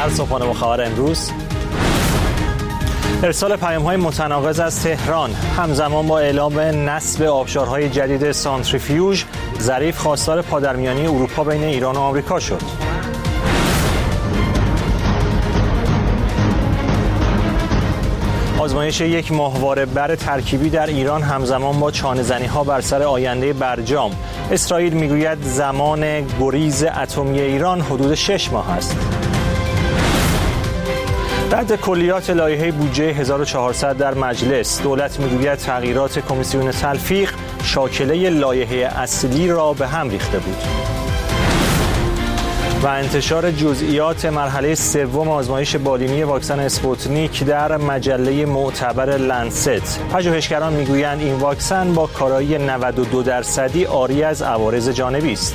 در صبحانه با خبر امروز. ارسال پیام‌های متناقض از تهران همزمان با اعلام نصب آبشارهای جدید سانتریفیوژ، ظریف خواستار پادرمیانی اروپا بین ایران و آمریکا شد. آزمایش یک ماهواره بر ترکیبی در ایران همزمان با چانه‌زنی‌ها بر سر آینده برجام. اسرائیل میگوید زمان گریز اتمی ایران حدود 6 ماه است. رد کلیات لایحه بودجه 1400 در مجلس. دولت میگوید تغییرات کمیسیون تلفیق شاکله لایحه اصلی را به هم ریخته بود. و انتشار جزئیات مرحله سوم آزمایش بالینی واکسن اسپوتنیک در مجله معتبر لنست. پژوهشگران میگویند این واکسن با کارایی 92% عاری از عوارض جانبی است.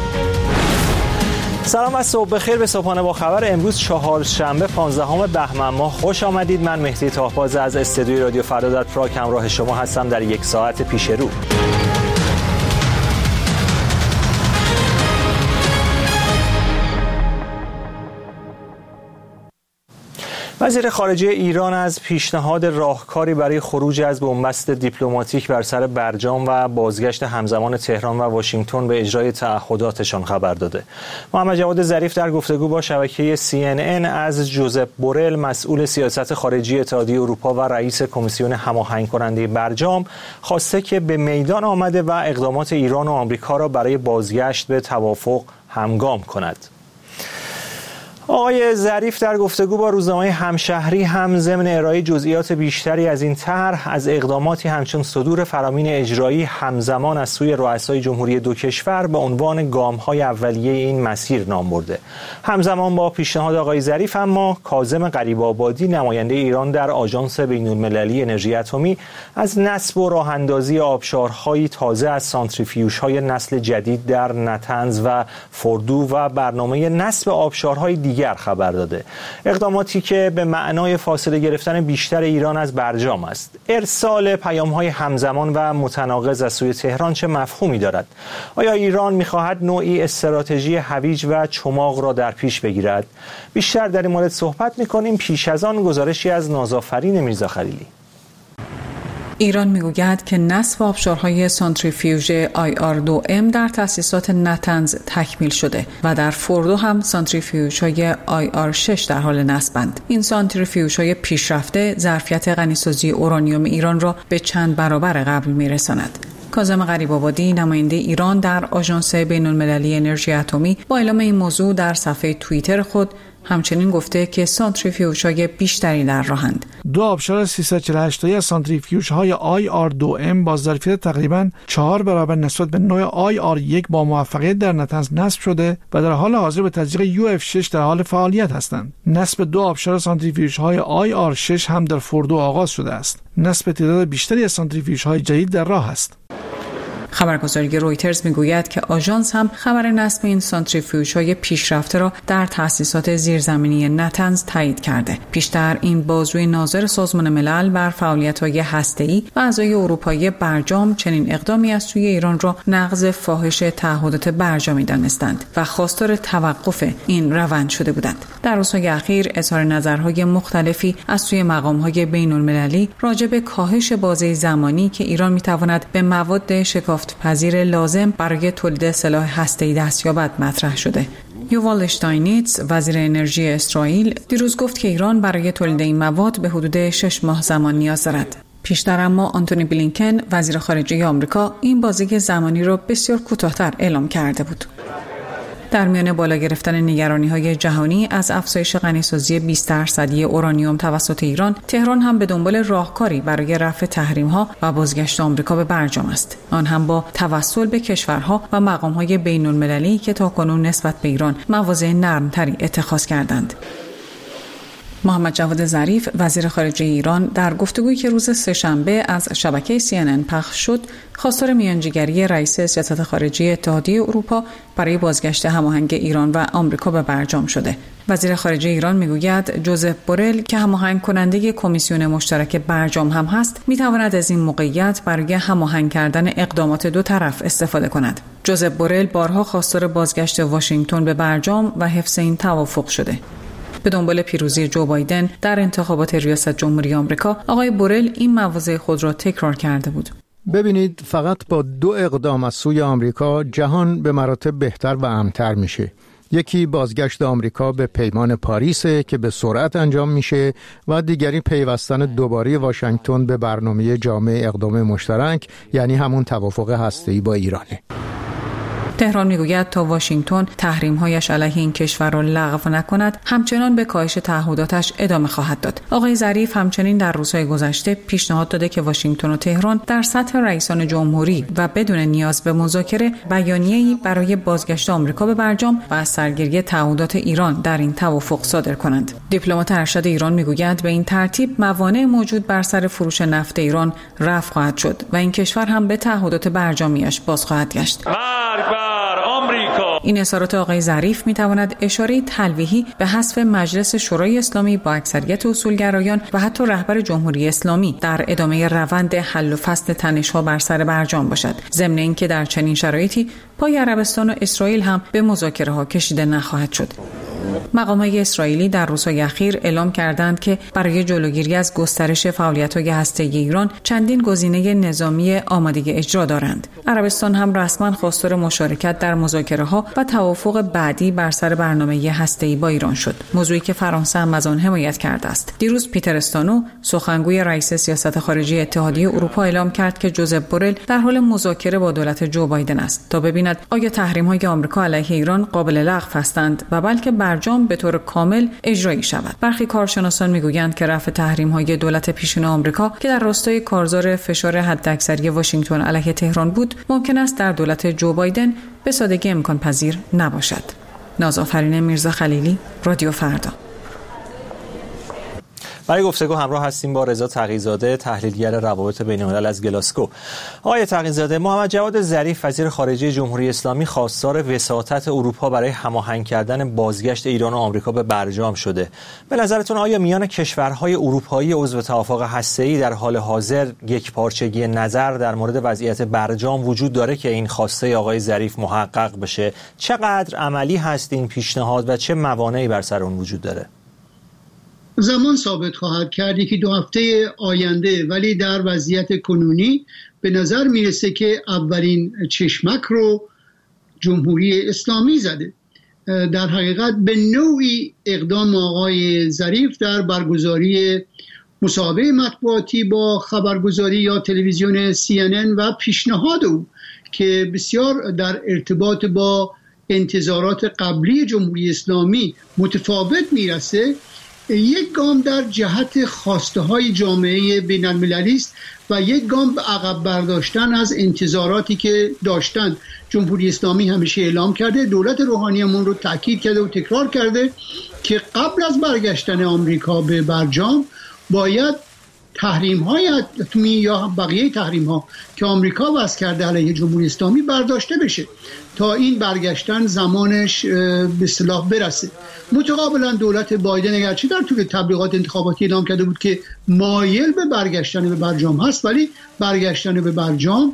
سلام و صبح بخیر به صبحانه با خبر امروز چهارشنبه 15 بهمن ماه خوش آمدید. من مهدی طاهباز از استودیوی رادیو فردا در پراگ همراه شما هستم در یک ساعت پیش رو. وزیر خارجه ایران از پیشنهاد راهکاری برای خروج از بنبست دیپلماتیک بر سر برجام و بازگشت همزمان تهران و واشنگتن به اجرای تعهداتشان خبر داده. محمد جواد ظریف در گفتگو با شبکه CNN از جوزپ بورل، مسئول سیاست خارجی اتحادیه اروپا و رئیس کمیسیون هماهنگ کننده برجام، خواسته که به میدان آمده و اقدامات ایران و آمریکا را برای بازگشت به توافق همگام کند. آقای ظریف در گفتگو با روزنامه همشهری هم ضمن ارائه جزئیات بیشتری از این طرح از اقداماتی همچون صدور فرامین اجرایی همزمان از سوی رؤسای جمهوری دو کشور به عنوان گام‌های اولیه این مسیر نام برده. همزمان با پیشنهاد آقای ظریف اما کاظم غریب‌آبادی، نماینده ایران در آژانس بین‌المللی انرژی اتمی، از نصب و راه‌اندازی آبشارهای تازه از سانتریفیوژهای نسل جدید در نتنز و فردو و برنامه نصب آبشارهای دیگر خبر داده. اقداماتی که به معنای فاصله گرفتن بیشتر ایران از برجام است. ارسال پیام‌های همزمان و متناقض از سوی تهران چه مفهومی دارد؟ آیا ایران می‌خواهد نوعی استراتژی هویج و چماق را در پیش بگیرد؟ بیشتر در این مورد صحبت می‌کنیم. پیش از آن گزارشی از نازآفرین میرزا خلیلی. ایران میگوید که نصب آبشارهای سانتریفیوژ IR2M در تأسیسات نتنز تکمیل شده و در فردو هم سانتریفیوژهای IR6 در حال نصبند. این سانتریفیوژهای پیشرفته ظرفیت غنیسازی اورانیوم ایران را به چند برابر قبل میرساند. کاظم غریب‌آبادی، نماینده ایران در آژانس بین‌المللی انرژی اتمی، با اعلام این موضوع در صفحه توییتر خود همچنین گفته که سانتریفیوژهای بیشتری در راهند. دو آبشار 348 تایی از سانتریفیوژهای IR2M با ظرفیت تقریباً 4 برابر نسبت به نوع IR1 با موفقیت در نتنز نصب شده و در حال حاضر به تزریق UF6 در حال فعالیت هستند. نصب دو آبشار سانتریفیوژهای IR6 هم در فردو آغاز شده است. نصب تعداد بیشتری از سانتریفیوژهای جدید در راه است. خبرگزاری رویترز میگوید که آژانس هم خبر نصب این سانتریفیوژهای پیشرفته را در تأسیسات زیرزمینی نتنز تایید کرده. پیشتر این بازوی ناظر سازمان ملل بر فعالیت‌های هسته‌ای و اعضای اروپایی برجام چنین اقدامی از سوی ایران را نقض فاحش تعهدات برجامی دانستند و خواستار توقف این روند شده بودند. در روزهای اخیر اظهار نظرهای مختلفی از سوی مقام‌های بین‌المللی راجع به کاهش بازه زمانی که ایران می‌تواند به مواد پذیر لازم برای تولید سلاح هسته‌ای دست یابد مطرح شده. یووال اشتاینیتز، وزیر انرژی اسرائیل، دیروز گفت که ایران برای تولید این مواد به حدود 6 ماه زمان نیاز دارد. پیشتر اما آنتونی بلینکن، وزیر خارجه آمریکا، این بازه زمانی را بسیار کوتاه‌تر اعلام کرده بود. در میان بالا گرفتن نگرانی‌های جهانی از افزایش غنیسازی 20% اورانیوم توسط ایران، تهران هم به دنبال راهکاری برای رفع تحریم‌ها و بازگشت آمریکا به برجام است. آن هم با توسل به کشورها و مقام‌های بین‌المللی که تاکنون نسبت به ایران مواضع نرم‌تری اتخاذ کردند. محمد جواد ظریف، وزیر خارجه ایران، در گفتگویی که روز سه‌شنبه از شبکه CNN پخش شد، خواستار میانجیگری رئیس سیاست خارجی اتحادیه اروپا برای بازگشت هماهنگ ایران و آمریکا به برجام شده. وزیر خارجه ایران میگوید جوزپ بورل که هماهنگ کننده کمیسیون مشترک برجام هم هست، میتواند از این موقعیت برای هماهنگ کردن اقدامات دو طرف استفاده کند. جوزپ بورل بارها خواستار بازگشت واشنگتن به برجام و حفظ این توافق شده. به دنبال پیروزی جو بایدن در انتخابات ریاست جمهوری آمریکا، آقای بورل این مواضع خود را تکرار کرده بود. ببینید، فقط با 2 اقدام از سوی آمریکا جهان به مراتب بهتر و امن‌تر میشه. یکی بازگشت آمریکا به پیمان پاریس که به سرعت انجام میشه و دیگری پیوستن دوباره واشنگتن به برنامه جامع اقدام مشترک، یعنی همون توافق هسته‌ای با ایرانه. تهران میگوید تا واشنگتن تحریم‌هایش علیه این کشور را لغو نکند، همچنان به کاهش تعهداتش ادامه خواهد داد. آقای ظریف همچنین در روزهای گذشته پیشنهاد داده که واشنگتن و تهران در سطح رئیسان جمهوری و بدون نیاز به مذاکره بیانیه‌ای برای بازگشت آمریکا به برجام و از سرگیری تعهدات ایران در این توافق صادر کنند. دیپلمات ارشد ایران میگوید به این ترتیب موانع موجود بر سر فروش نفت ایران رفع خواهد شد و این کشور هم به تعهدات برجامیش باز خواهد گشت. این اظهارات آقای ظریف میتواند اشاره تلویحی به حذف مجلس شورای اسلامی با اکثریت اصولگرایان و حتی رهبر جمهوری اسلامی در ادامه روند حل و فصل تنش‌ها بر سر برجام باشد، ضمن اینکه در چنین شرایطی پای عربستان و اسرائیل هم به مذاکره‌ها کشیده نخواهد شد. مقام‌های اسرائیلی در روزهای اخیر اعلام کردند که برای جلوگیری از گسترش فعالیت‌های هسته‌ای ایران چندین گزینه نظامی آماده اجرا دارند. عربستان هم رسما خواستار مشارکت در مذاکره‌ها و توافق بعدی بر سر برنامه هسته‌ای با ایران شد، موضوعی که فرانسه هم از آن حمایت کرده است. دیروز پیتر استانو، سخنگوی رئیس سیاست خارجی اتحادیه اروپا، اعلام کرد که جوزپ بورل در حال مذاکره با دولت جو بایدن است تا ببیند آیا تحریم‌های آمریکا علیه ایران قابل لغو هستند و بلکه برجام به طور کامل اجرایی شود. برخی کارشناسان میگویند که رفع تحریم‌های دولت پیشین آمریکا که در راستای کارزار فشار حداکثری واشنگتن علیه تهران بود، ممکن است در دولت جو بایدن به سادگی امکان پذیر نباشد. نازآفرین میرزا خلیلی، رادیو فردا. برای گفتگو همراه هستیم با رضا تقی‌زاده، تحلیلگر روابط بین‌الملل از گلاسکو. آقای تقی‌زاده، محمد جواد ظریف وزیر خارجه جمهوری اسلامی خواستار وساطت اروپا برای هماهنگ کردن بازگشت ایران و آمریکا به برجام شده. به نظرتون آیا میان کشورهای اروپایی عضو توافق هسته‌ای در حال حاضر یکپارچگی نظر در مورد وضعیت برجام وجود داره که این خواسته آقای ظریف محقق بشه؟ چقدر عملی هست این پیشنهاد و چه موانعی بر سر اون وجود داره؟ زمان ثابت خواهد کرد، 1-2 هفته آینده، ولی در وضعیت کنونی به نظر میرسه که اولین چشمک رو جمهوری اسلامی زده. در حقیقت به نوعی اقدام آقای ظریف در برگزاری مصاحبه مطبوعاتی با خبرگزاری یا تلویزیون CNN و پیشنهاد او که بسیار در ارتباط با انتظارات قبلی جمهوری اسلامی متفاوت میرسه، یک گام در جهت خواسته های جامعه بین المللی است و یک گام به عقب برداشتن از انتظاراتی که داشتند. جمهوری اسلامی همیشه اعلام کرده، دولت روحانیمون رو تاکید کرده و تکرار کرده که قبل از برگشتن آمریکا به برجام باید تحریم های اتمی یا بقیه تحریم ها که آمریکا وضع کرده علیه جمهوری اسلامی برداشته بشه تا این برگشتن زمانش به اصطلاح برسه. متقابلا دولت بایدن اگرچه در طول تبلیغات انتخاباتی اعلام کرده بود که مایل به برگشتن به برجام هست، ولی برگشتن به برجام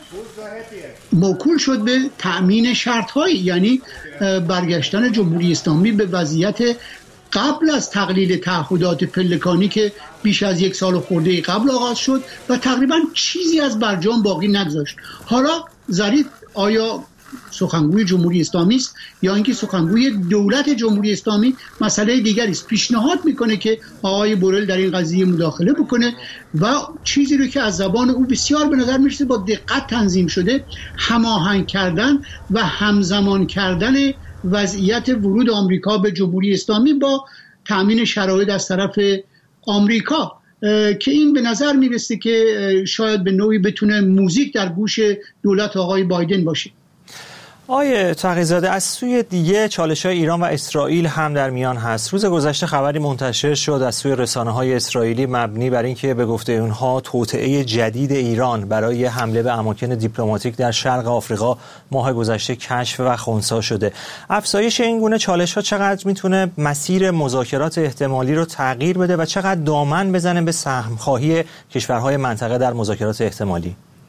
موکول شد به تأمین شرط‌هایی، یعنی برگشتن جمهوری اسلامی به وضعیت قبل از تقلیل تعهدات پلکانی که بیش از 1 سال خورده قبل آغاز شد و تقریبا چیزی از برجام باقی نگذاشت. حالا ظریف آیا سخنگوی جمهوری اسلامی است یا اینکه سخنگوی دولت جمهوری اسلامی، مسئله دیگری است. پیشنهاد میکنه که آقای بورل در این قضیه مداخله بکنه و چیزی رو که از زبان او بسیار به نظر میرسه با دقت تنظیم شده، هماهنگ کردن و همزمان کردن وضعیت ورود آمریکا به جمهوری اسلامی با تأمین شرایط از طرف آمریکا، که این به نظر میرسه که شاید به نوعی بتونه موزیک در گوش دولت آقای بایدن باشه. آقای تقی‌زاده، از سوی دیگه چالش‌های ایران و اسرائیل هم در میان هست. روز گذشته خبری منتشر شد از سوی رسانه‌های اسرائیلی مبنی بر اینکه به گفته اونها توطئه جدید ایران برای حمله به اماکن دیپلماتیک در شرق آفریقا ماه گذشته کشف و خنثی شده. افزایش این گونه چالش‌ها چقدر میتونه مسیر مذاکرات احتمالی رو تغییر بده و چقدر دامن بزنه به سهم‌خواهی کشورهای منطقه در مذاکرات احتمالی؟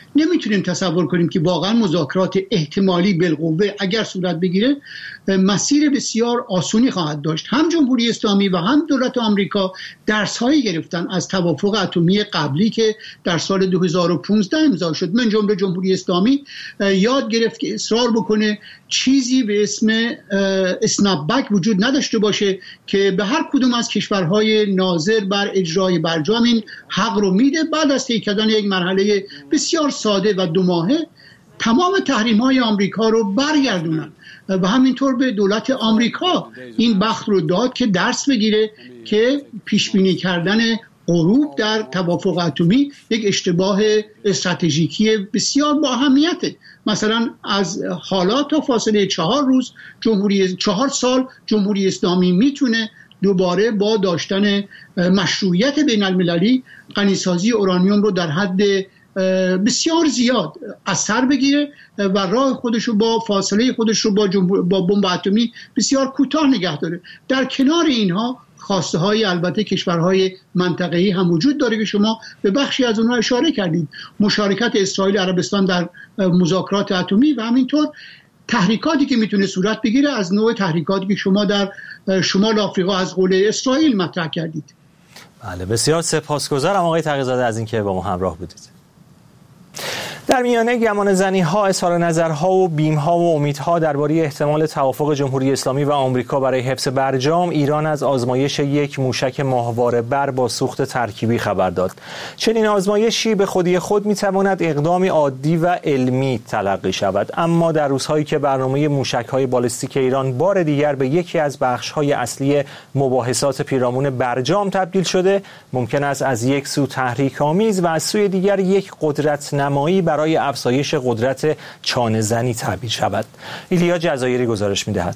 نمیتونیم تصور کنیم که واقعا مذاکرات احتمالی بالقوه اگر صورت بگیره مسیر بسیار آسونی خواهد داشت. هم جمهوری اسلامی و هم دولت آمریکا درس‌هایی گرفتن از توافق اتمی قبلی که در سال 2015 امضا شد. من جمله جمهوری اسلامی یاد گرفت که اصرار بکنه چیزی به اسم اسنپبک وجود نداشته باشه که به هر کدوم از کشورهای ناظر بر اجرای برجام این حق رو میده. بعد از طی کردن یک مرحله بسیار ساده و 2 ماهه تمام تحریم‌های آمریکا رو برگردونن و همینطور به دولت آمریکا این بخت رو داد که درس بگیره که پیشبینی کردن غروب در توافق اتمی یک اشتباه استراتژیکی بسیار با اهمیته. مثلا از حالا تا فاصله 4 سال جمهوری اسلامی میتونه دوباره با داشتن مشروعیت بین المللی غنیسازی اورانیوم رو در حد بسیار زیاد از سر بگیره و راه خودش رو با فاصله خودش رو با بمب اتمی بسیار کوتاه نگه داره. در کنار اینها خواسته های البته کشورهای منطقه‌ای هم وجود داره که شما به بخشی از اونها اشاره کردید. مشارکت اسرائیل و عربستان در مذاکرات اتمی و همینطور تحریکاتی که میتونه صورت بگیره از نوع تحریکاتی که شما در شمال آفریقا از قول اسرائیل مطرح کردید. بله، بسیار سپاسگزارم آقای تقی‌زاده از اینکه با ما همراه بودید. در میانه گمانه‌زنی‌ها، اظهار نظرها و بیم‌ها و امیدها درباره احتمال توافق جمهوری اسلامی و آمریکا برای حفظ برجام، ایران از آزمایش یک موشک ماهواره بر با سوخت ترکیبی خبر داد. چنین آزمایشی به خودی خود می‌تواند اقدامی عادی و علمی تلقی شود، اما در روزهایی که برنامه موشک‌های بالستیک ایران بار دیگر به یکی از بخش‌های اصلی مباحثات پیرامون برجام تبدیل شده، ممکن است از یک سو تحریک‌آمیز و از سوی دیگر یک قدرت نمایی برای افزایش قدرت چانه‌زنی تعبیر شود. ایلیا جزایری گزارش می‌دهد.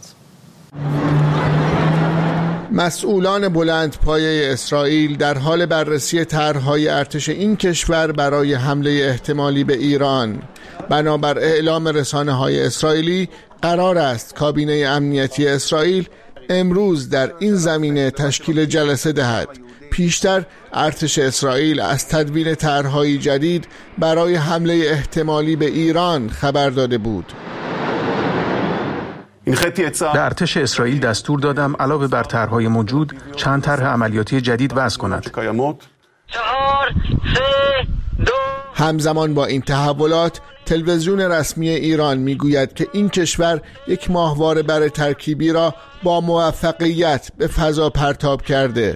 مسئولان بلندپایه اسرائیل در حال بررسی طرح‌های ارتش این کشور برای حمله احتمالی به ایران. بنابر اعلام رسانه‌های اسرائیلی قرار است کابینه امنیتی اسرائیل امروز در این زمینه تشکیل جلسه دهد. پیشتر ارتش اسرائیل از تدوین طرح‌های جدید برای حمله احتمالی به ایران خبر داده بود. به ارتش اسرائیل دستور دادم علاوه بر طرح‌های موجود چند طرح عملیاتی جدید وضع کند. 4 3 2 همزمان با این تحولات تلویزیون رسمی ایران میگوید که این کشور یک ماهواره بر ترکیبی را با موفقیت به فضا پرتاب کرده.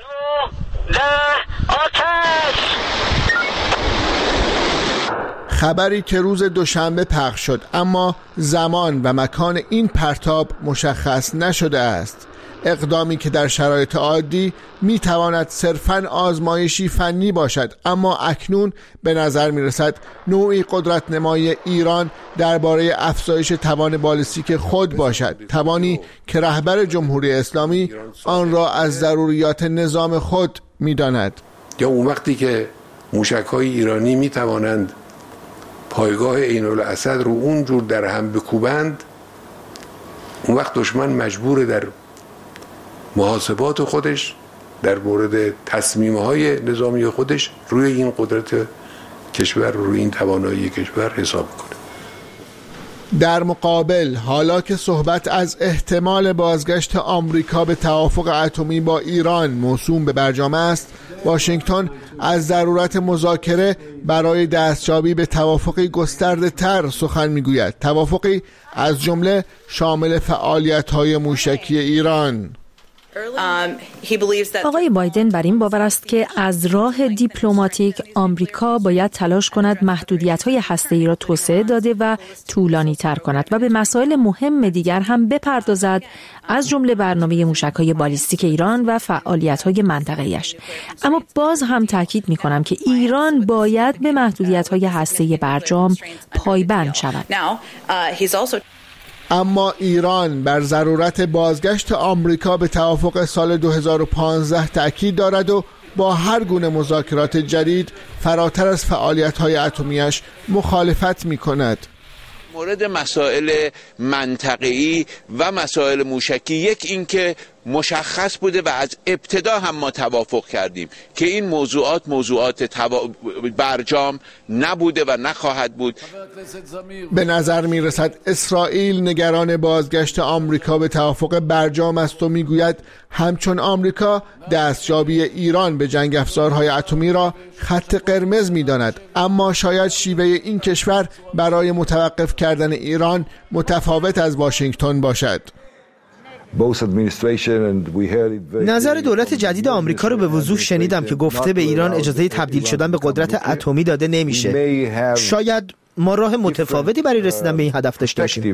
خبری که روز دوشنبه پخش شد، اما زمان و مکان این پرتاب مشخص نشده است. اقدامی که در شرایط عادی میتواند صرفاً آزمایشی فنی باشد، اما اکنون به نظر میرسد نوعی قدرت نمای ایران درباره افزایش توان بالستیک خود باشد، توانی که رهبر جمهوری اسلامی آن را از ضروریات نظام خود میداند. یا اون وقتی که موشک‌های ایرانی میتوانند پایگاه عین‌الاسد رو اونجور در هم بکوبند، اون وقت دشمن مجبور در محاسبات خودش در مورد تصمیم‌های نظامی خودش روی این قدرت کشور، روی این توانایی کشور حساب کنه. در مقابل حالا که صحبت از احتمال بازگشت آمریکا به توافق اتمی با ایران موسوم به برجام است، واشنگتن از ضرورت مذاکره برای دستیابی به توافقی گسترده تر سخن میگوید، توافقی از جمله شامل فعالیت‌های موشکی ایران. آقای بایدن بر این باور است که از راه دیپلماتیک آمریکا باید تلاش کند محدودیت‌های هسته‌ای را توسعه داده و طولانی تر کند و به مسائل مهم دیگر هم بپردازد، از جمله برنامه موشک‌های بالستیک ایران و فعالیت‌های منطقه‌ایش. اما باز هم تاکید می‌کنم که ایران باید به محدودیت‌های هسته‌ای برجام پایبند شود. اما ایران بر ضرورت بازگشت آمریکا به توافق سال 2015 تأکید دارد و با هر گونه مذاکرات جدید فراتر از فعالیت‌های اتمیش مخالفت می‌کند. مورد مسائل منطقه‌ای و مسائل موشکی، یک این که مشخص بوده و از ابتدا هم ما توافق کردیم که این موضوعات برجام نبوده و نخواهد بود. به نظر می رسد اسرائیل نگران بازگشت آمریکا به توافق برجام است و می گوید همچون آمریکا دستیابی ایران به جنگ افزارهای اتمی را خط قرمز می داند، اما شاید شیوه این کشور برای متوقف کردن ایران متفاوت از واشنگتن باشد. نظر دولت جدید آمریکا رو به وضوح شنیدم که گفته به ایران اجازه تبدیل شدن به قدرت اتمی داده نمیشه. شاید ما راه متفاوتی برای رسیدن به این هدف داشته باشیم.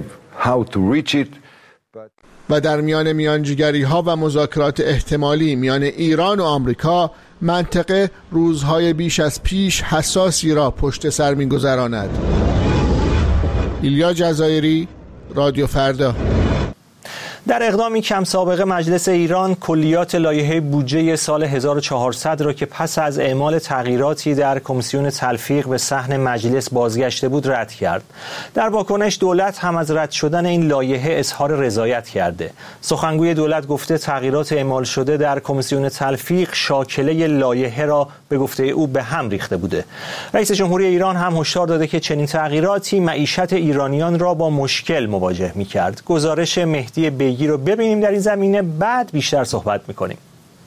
و در میان میانجیگری‌ها و مذاکرات احتمالی میان ایران و آمریکا، منطقه روزهای بیش از پیش حساسی را پشت سر می‌گذراند. ایلیا جزایری، رادیو فردا. در اقدامی کم سابقه مجلس ایران کلیات لایحه بودجه سال 1400 را که پس از اعمال تغییراتی در کمیسیون تلفیق به صحن مجلس بازگشته بود رد کرد. در واکنش دولت هم از رد شدن این لایحه اظهار رضایت کرده. سخنگوی دولت گفته تغییرات اعمال شده در کمیسیون تلفیق شاکله لایحه را به گفته او به هم ریخته بوده. رئیس جمهوری ایران هم هشدار داده که چنین تغییراتی معیشت ایرانیان را با مشکل مواجه می‌کرد. گزارش مهدی بیگی رو ببینیم در این زمینه، بعد بیشتر صحبت میکنیم.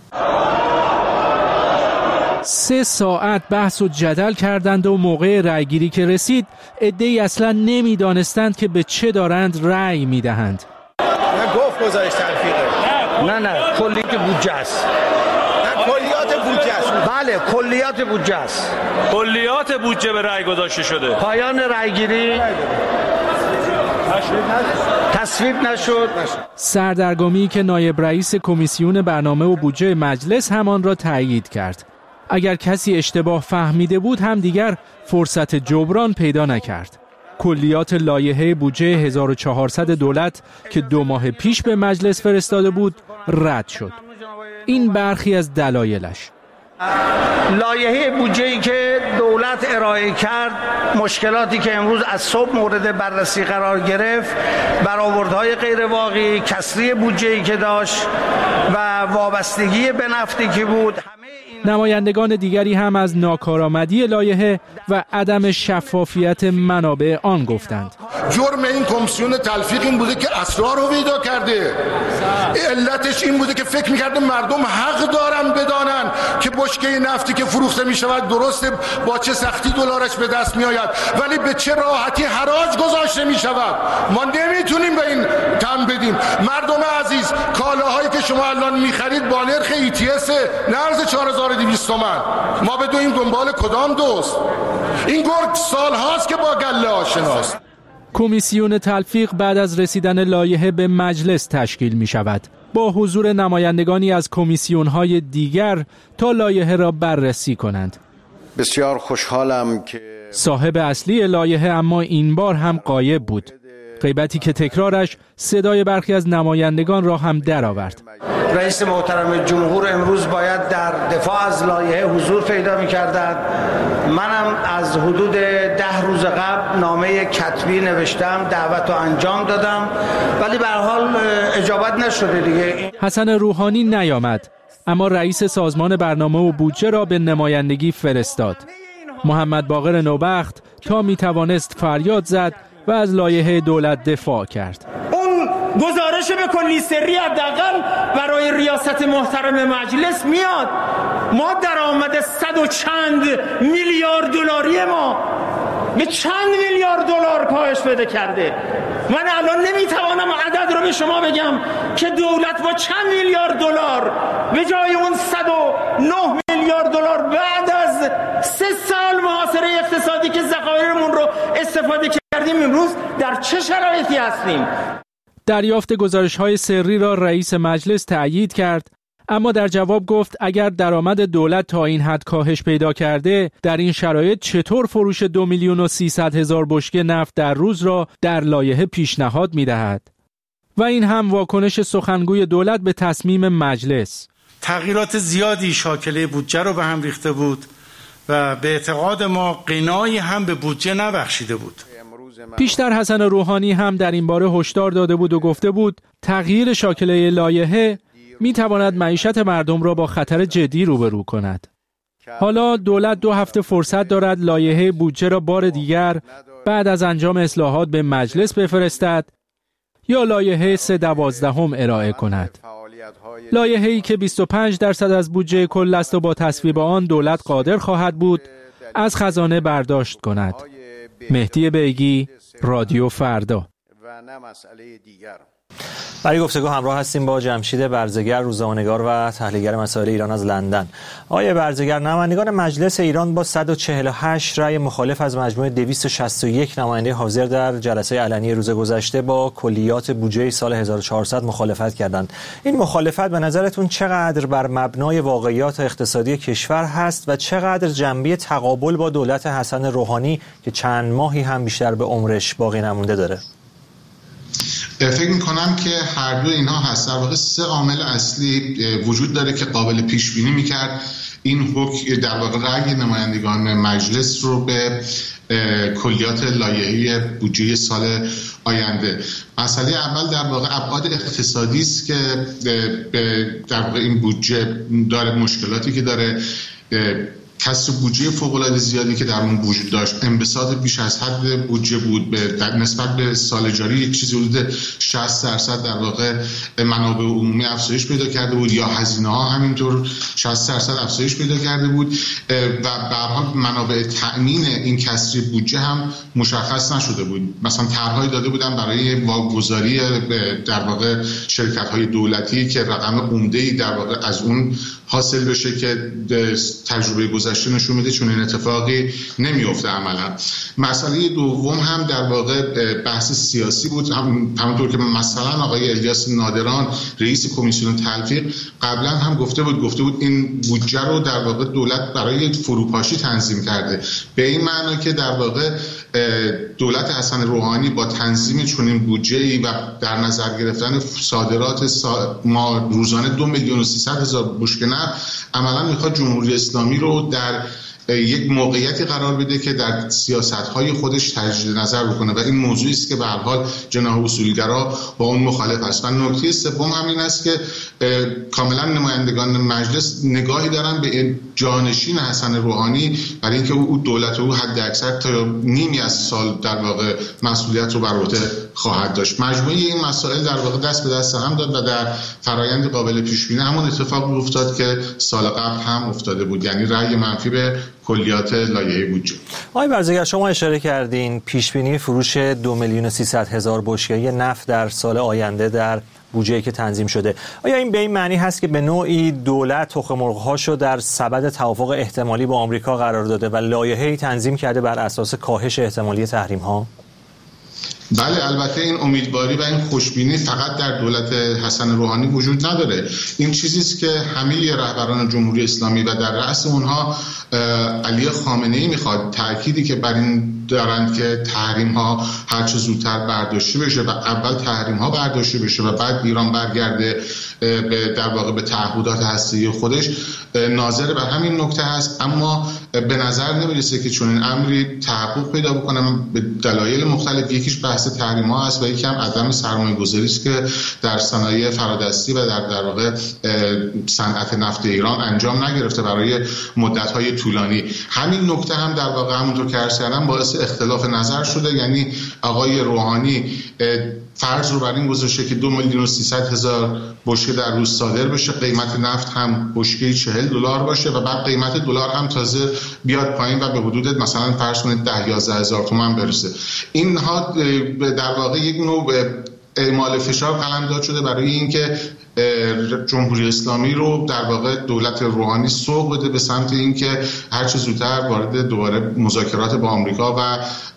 3 ساعت بحث و جدل کردند و موقع رأیگیری که رسید عده‌ای اصلا نمیدانستند که به چه دارند رأی میدهند. گفت گزارش تلفیقه. نه کلیات بودجه است. کلیات بودجه است. بله کلیات بودجه است. کلیات بودجه به رأی گذاشته شده. پایان رأیگیری تصویب نشد. سردرگمی که نایب رئیس کمیسیون برنامه و بودجه مجلس همان را تایید کرد. اگر کسی اشتباه فهمیده بود هم دیگر فرصت جبران پیدا نکرد. کلیات لایحه بودجه 1400 دولت که 2 ماه پیش به مجلس فرستاده بود رد شد. این برخی از دلایلش. لایحه بودجه‌ای که دولت ارائه کرد، مشکلاتی که امروز از صبح مورد بررسی قرار گرفت، برآوردهای غیر واقعی، کسری بودجه‌ای که داشت و وابستگی به نفتی که بود. نمایندگان دیگری هم از ناکارآمدی لایحه و عدم شفافیت منابع آن گفتند. جرم این کمیسیون تلفیق این بوده که اسرار رو پیدا کرده. علتش این بوده که فکر می‌کرده مردم حق دارن بدانن که بشکه نفتی که فروخته می‌شود درسته با چه سختی دلارش به دست می‌آید، ولی به چه راحتی حراج گذاشته می‌شود. ما نمیتونیم به این تن بدیم. مردم عزیز، کالاهایی که شما الان می‌خرید با نرخ ETS نرخ 4200 تومان. ما بدونیم دنبال کدام دوست. این گرگ سال‌هاست که با گله آشناست. کمیسیون تلفیق بعد از رسیدن لایحه به مجلس تشکیل می شود با حضور نمایندگانی از کمیسیون‌های دیگر تا لایحه را بررسی کنند. بسیار خوشحالم که صاحب اصلی لایحه اما این بار هم غایب بود. غیبتی که تکرارش صدای برخی از نمایندگان را هم درآورد. رئیس محترم جمهور امروز باید در دفاع از لایحه حضور پیدا می‌کردند. منم از حدود 10 روز قبل نامه کتبی نوشتم، دعوت رو انجام دادم، ولی به هر حال اجابت نشده دیگه. حسن روحانی نیامد، اما رئیس سازمان برنامه و بودجه را به نمایندگی فرستاد. محمد باقر نوبخت تا میتوانست فریاد زد و از لایحه دولت دفاع کرد. اون گزارش به کلی سری حداقل برای ریاست محترم مجلس میاد. ما درآمد 100 و چند میلیارد دلاری ما به چند میلیارد دلار کاهش پیدا کرده. من الان نمیتوانم عدد رو به شما بگم که دولت با چند میلیارد دلار به جای اون 109 میلیارد دلار بعد از 3 سال محاصره اقتصادی که ذخایرمون رو استفاده کردیم امروز در چه شرایطی هستیم. دریافت گزارش‌های سری را رئیس مجلس تأیید کرد، اما در جواب گفت اگر درآمد دولت تا این حد کاهش پیدا کرده، در این شرایط چطور فروش 2,300,000 بشکه نفت در روز را در لایحه پیشنهاد می‌دهد؟ و این هم واکنش سخنگوی دولت به تصمیم مجلس. تغییرات زیادی شاکله بودجه را به هم ریخته بود و به اعتقاد ما غنایی هم به بودجه نبخشیده بود. پیشتر حسن روحانی هم در این باره هشدار داده بود و گفته بود تغییر شاکله لایحه می تواند معیشت مردم را با خطر جدی روبرو کند. حالا دولت 2 هفته فرصت دارد لایحه بودجه را بار دیگر بعد از انجام اصلاحات به مجلس بفرستد یا لایحه 3/12 ارائه کند. لایحه‌ای که 25% از بودجه کل است و با تصویب آن دولت قادر خواهد بود از خزانه برداشت کند. مهدی بیگی، رادیو فردا. برای گفتگو همراه هستیم با جمشید برزگر، روزنامه‌نگار و تحلیلگر مسائل ایران از لندن. آقای برزگر، نمایندگان مجلس ایران با 148 رأی مخالف از مجموع 261 نماینده حاضر در جلسه علنی روز گذشته با کلیات بودجه سال 1400 مخالفت کردند. این مخالفت به نظرتون چقدر بر مبنای واقعیات اقتصادی کشور هست و چقدر جنبه تقابل با دولت حسن روحانی که چند ماهی هم بیشتر به عمرش باقی نمونده داره؟ فکر میکنم که هر دو اینها هست. در واقع 3 عامل اصلی وجود داره که قابل پیش بینی میکرد این حکم در واقع رأی نمایندگان مجلس رو به کلیات لایحه بودجه سال آینده. مسئله اول در واقع ابعاد اقتصادی است که در واقع این بودجه داره، مشکلاتی که داره، کسر بودجه فوق‌العاده زیادی که در اون وجود داشت، انبساط بیش از حد بودجه بود در نسبت به سال جاری، یک چیزی حدود 60% در واقع منابع عمومی افزایش پیدا کرده بود یا هزینه‌ها همینطور 60% افزایش پیدا کرده بود و به هر حال منابع تأمین این کسری بودجه هم مشخص نشده بود. مثلا طرح‌هایی داده بودن برای واگذاری در واقع شرکت‌های دولتی که رقم عمده‌ای در واقع از اون حاصل بشه که تجربه گذشته نشون میده چون این اتفاقی نمیفته عملا. مسئله دوم هم در واقع بحث سیاسی بود، همونطور که مثلا آقای الیاس نادران رئیس کمیسیون تلفیق قبلا هم گفته بود این بودجه رو در واقع دولت برای فروپاشی تنظیم کرده، به این معنی که در واقع دولت حسن روحانی با تنظیم چنین بودجه‌ای و در نظر گرفتن صادرات ما روزانه 2,300,000 بشکه نفت عملا میخواد جمهوری اسلامی رو در یک موقعیتی قرار بده که در سیاست‌های خودش تجدید نظر بکنه و این موضوعی است که به هر حال جناح اصولگرا با اون مخالف است. و نکته سوم همین است که کاملا نمایندگان مجلس نگاهی دارن به جانشین حسن روحانی برای اینکه او دولت او حد اکثر تا نیمی از سال در واقع مسئولیت رو بر عهده خواهد داشت. مجموعه این مسائل در واقع دست به دست هم داد و در فرایند قابل پیش بینی همون اتفاق افتاد که سال قبل هم افتاده بود، یعنی رأی منفی به کلیات لایحه بودجه. آقای برزگر، شما اشاره کردین پیش بینی فروش 2,300,000 بشکه نفت در سال آینده در بودجه‌ای که تنظیم شده. آیا این به این معنی هست که به نوعی دولت تخم مرغ‌هاشو در سبد توافق احتمالی با آمریکا قرار داده و لایحه‌ای تنظیم کرده بر اساس کاهش احتمالی تحریم‌ها؟ بله، البته این امیدواری و این خوشبینی فقط در دولت حسن روحانی وجود نداره. این چیزی است که همه رهبران جمهوری اسلامی و در رأس اونها علی خامنه‌ای میخواد، تأکیدی که بر این دارند که تحریم ها هر چه زودتر برداشته بشه و اول تحریم ها برداشته بشه و بعد ایران برگرده در واقع به تعهدات هسته‌ای خودش، ناظر به همین نکته هست. اما به نظر نمیرسه که چون این امری تحقق پیدا بکنه به دلایل مختلف. یکیش بحث تحریم ها است و یکی هم عدم سرمایه‌گذاری است که در صنایع فرادستی و در واقع صنعت نفت ایران انجام نگرفته برای مدت‌های طولانی. همین نکته هم در واقع همونطور که عرض کردم باعث اختلاف نظر شده. یعنی آقای روحانی فرض رو بر این گذاشته که 2,300,000 بشکه در روز صادر بشه، قیمت نفت هم بشکه $40 باشه و بعد قیمت دلار هم تازه بیاد پایین و به حدود مثلا فرض کنید 10-11,000 تومان برسه. اینها در واقع یک نوع اعمال فشار قلمداد شده برای اینکه جمهوری اسلامی رو در واقع دولت روحانی سوق بده به سمت اینکه هر چه زودتر وارد دوباره مذاکرات با آمریکا و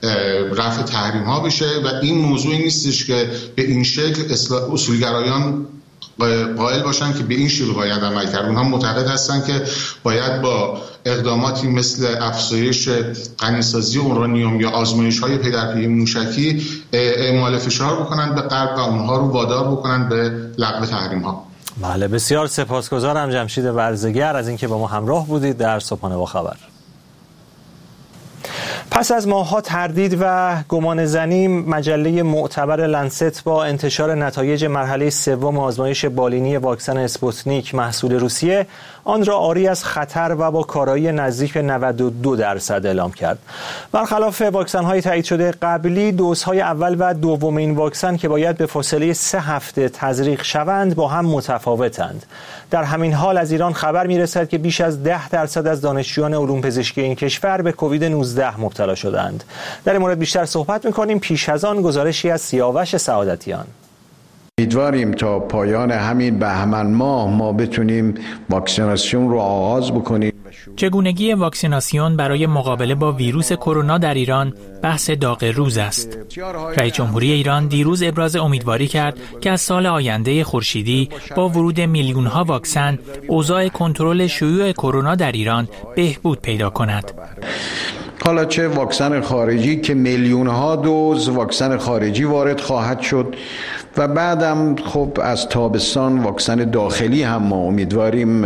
رفع تحریم ها بشه و این موضوعی نیستش که به این شکل اصولگرایان قائل باشن که به این شکل باید عمل کرد. اونها معتقد هستن که باید با اقداماتی مثل افزایش غنیسازی اورانیوم یا آزمایش‌های پی در پی موشکی اعمال فشار بکنن به غرب و اونها رو وادار بکنن به لغو تحریم‌ها. بله، بسیار سپاسگزارم جمشید برزگر از اینکه با ما همراه بودید در صبحانه با خبر. پس از ماه‌ها تردید و گمانه‌زنی، مجله معتبر لنست با انتشار نتایج مرحله سوم آزمایش بالینی واکسن اسپوتنیک محصول روسیه آن را عاری از خطر و با کارایی نزدیک به 92% اعلام کرد. برخلاف واکسن‌های تایید شده قبلی، دوزهای اول و دوم این واکسن که باید به فاصله 3 هفته تزریق شوند با هم متفاوتند. در همین حال از ایران خبر می‌رسد که بیش از 10% از دانشجویان علوم پزشکی این کشور به کووید 19 مبتلا شدند. در این مورد بیشتر صحبت می‌کنیم. پیش از آن گزارشی از سیاوش سعادتیان. امیدواریم تا پایان همین بهمن ماه ما بتونیم واکسیناسیون رو آغاز بکنیم. چگونگی واکسیناسیون برای مقابله با ویروس کرونا در ایران بحث داغ روز است. رئیس جمهوری ایران دیروز ابراز امیدواری کرد که از سال آینده خورشیدی با ورود میلیون‌ها واکسن، اوضاع کنترل شیوع کرونا در ایران بهبود پیدا کند. حالا چه واکسن خارجی که میلیون‌ها دوز واکسن خارجی وارد خواهد شد و بعدم خب از تابستان واکسن داخلی هم ما امیدواریم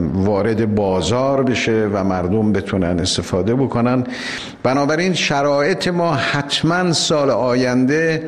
وارد بازار بشه و مردم بتونن استفاده بکنن. بنابراین شرایط ما حتما سال آینده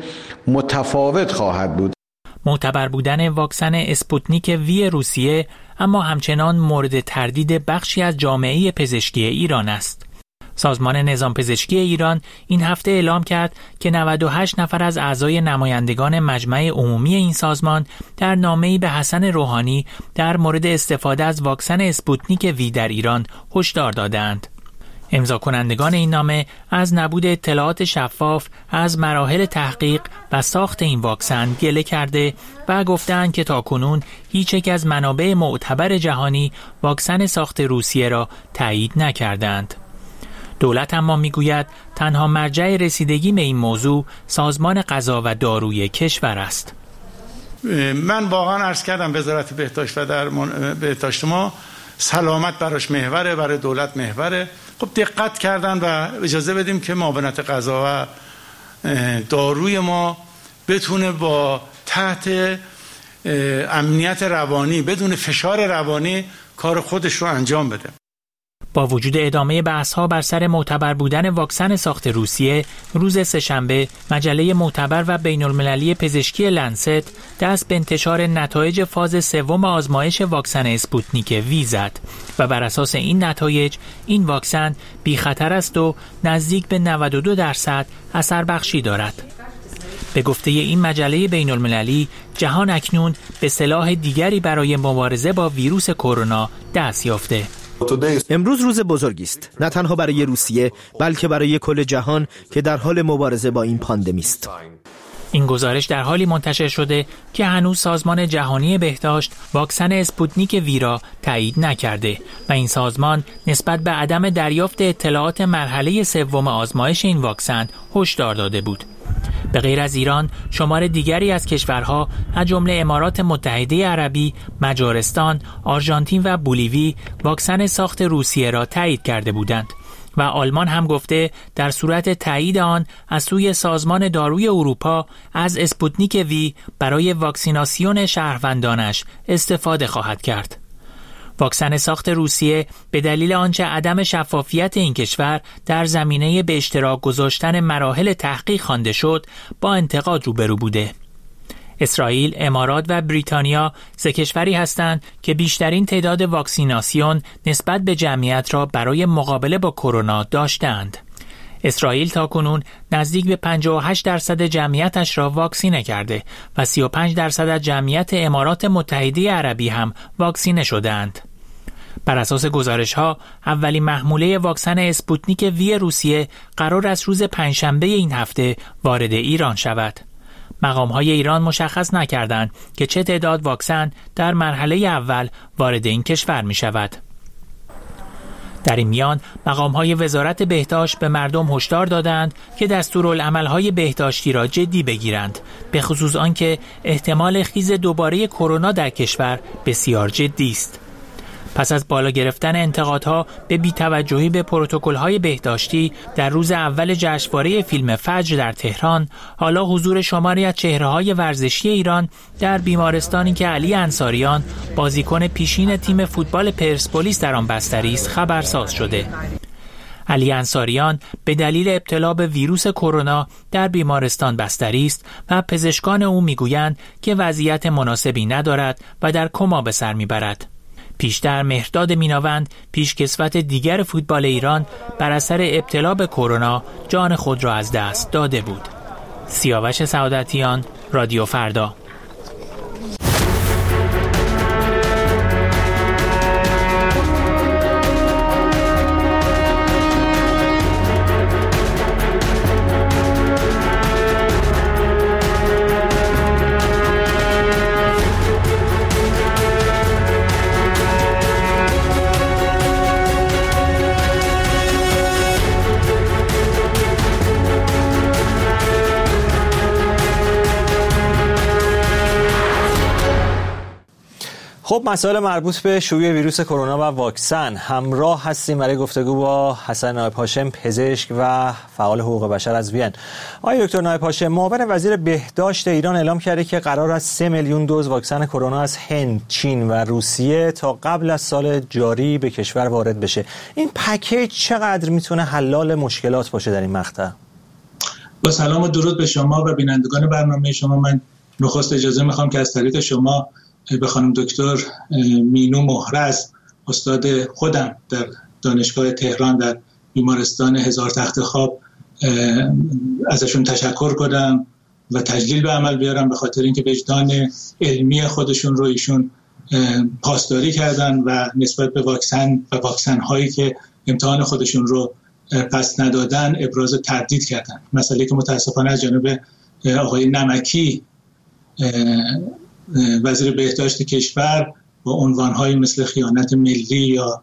متفاوت خواهد بود. معتبر بودن واکسن اسپوتنیک وی روسیه اما همچنان مورد تردید بخشی از جامعه پزشکی ایران است. سازمان نظام پزشکی ایران این هفته اعلام کرد که 98 نفر از اعضای نمایندگان مجمع عمومی این سازمان در نامه‌ای به حسن روحانی در مورد استفاده از واکسن اسپوتنیک وی در ایران هشدار دادند. امضا کنندگان این نامه از نبود اطلاعات شفاف از مراحل تحقیق و ساخت این واکسن گله کرده و گفتند که تاکنون هیچ یک از منابع معتبر جهانی واکسن ساخت روسیه را تایید نکردند. دولت اما میگوید تنها مرجع رسیدگی به این موضوع سازمان غذا و داروی کشور است. من واقعا عرض کردم وزارت بهداشت و در بهداشت ما سلامت براش محوره، برای دولت محوره. خب دقت کردن و اجازه بدیم که معاونت غذا و داروی ما بتونه با تحت امنیت روانی بدون فشار روانی کار خودش رو انجام بده. با وجود ادامه بحث‌ها بر سر معتبر بودن واکسن ساخت روسیه، روز سه‌شنبه مجله معتبر و بین‌المللی پزشکی لنست دست به انتشار نتایج فاز سوم آزمایش واکسن اسپوتنیک وی زد و بر اساس این نتایج این واکسن بی خطر است و نزدیک به 92% اثر بخشی دارد. به گفته این مجله بین‌المللی، جهان اکنون به سلاح دیگری برای مبارزه با ویروس کرونا دست یافته. امروز روز بزرگی است، نه تنها برای روسیه بلکه برای کل جهان که در حال مبارزه با این پاندمی است. این گزارش در حالی منتشر شده که هنوز سازمان جهانی بهداشت واکسن اسپوتنیک وی را تایید نکرده و این سازمان نسبت به عدم دریافت اطلاعات مرحله سوم آزمایش این واکسن هشدار داده بود. به غیر از ایران، شمار دیگری از کشورها از جمله امارات متحده عربی، مجارستان، آرژانتین و بولیوی واکسن ساخت روسیه را تایید کرده بودند و آلمان هم گفته در صورت تایید آن از سوی سازمان داروی اروپا از اسپوتنیک وی برای واکسیناسیون شهروندانش استفاده خواهد کرد. واکسن ساخت روسیه به دلیل آنچه عدم شفافیت این کشور در زمینه به اشتراک گذاشتن مراحل تحقیق خوانده شد با انتقاد روبرو بوده. اسرائیل، امارات و بریتانیا سه کشوری هستند که بیشترین تعداد واکسیناسیون نسبت به جمعیت را برای مقابله با کرونا داشتند. اسرائیل تاکنون نزدیک به 58% جمعیتش را واکسینه کرده و 35% از جمعیت امارات متحده عربی هم واکسینه شدند. بر اساس گزارش‌ها، اولین محموله واکسن اسپوتنیک وی روسیه قرار است روز پنجشنبه این هفته وارد ایران شود. مقام‌های ایران مشخص نکردند که چه تعداد واکسن در مرحله اول وارد این کشور می‌شود. در این میان مقام‌های وزارت بهداشت به مردم هشدار دادند که دستورالعمل‌های بهداشتی را جدی بگیرند، به خصوص آنکه احتمال خیز دوباره کرونا در کشور بسیار جدی است. پس از بالا گرفتن انتقادها به بی‌توجهی به پروتکل‌های بهداشتی در روز اول جشنواره فیلم فجر در تهران، حالا حضور شماری از چهره‌های ورزشی ایران در بیمارستانی که علی انصاریان، بازیکن پیشین تیم فوتبال پرسپولیس در آن بستری است، خبرساز شده. علی انصاریان به دلیل ابتلا به ویروس کرونا در بیمارستان بستری است و پزشکان او میگویند که وضعیت مناسبی ندارد و در کما به سر میبرد. پیشتر مهرداد میناوند پیشکسوت دیگر فوتبال ایران بر اثر ابتلا به کرونا جان خود را از دست داده بود. سیاوش سعادتیان، رادیو فردا. خب مسائل مربوط به شیوع ویروس کرونا و واکسن همراه هستیم برای گفتگو با حسن نایب هاشم، پزشک و فعال حقوق بشر از وین. آقای دکتر نایب هاشم، معاون وزیر بهداشت ایران اعلام کرده که قرار است 3 میلیون دوز واکسن کرونا از هند، چین و روسیه تا قبل از سال جاری به کشور وارد بشه. این پکیج چقدر میتونه حلال مشکلات باشه در این مقطع؟ با سلام و درود به شما و بینندگان برنامه شما. من نخست اجازه میخوام که از طریق شما به خانم دکتر مینو مهرز، استاد خودم در دانشگاه تهران در بیمارستان 1000 تخت خواب، ازشون تشکر کنم و تجلیل به عمل بیارم به خاطر اینکه وجدان علمی خودشون رو ایشون پاسداری کردن و نسبت به واکسن و واکسن هایی که امتحان خودشون رو پس ندادن ابراز تردید کردن. مسئله که متاسفانه از جانب آقای نمکی وزیر بهداشت کشور با عنوان‌های مثل خیانت ملی یا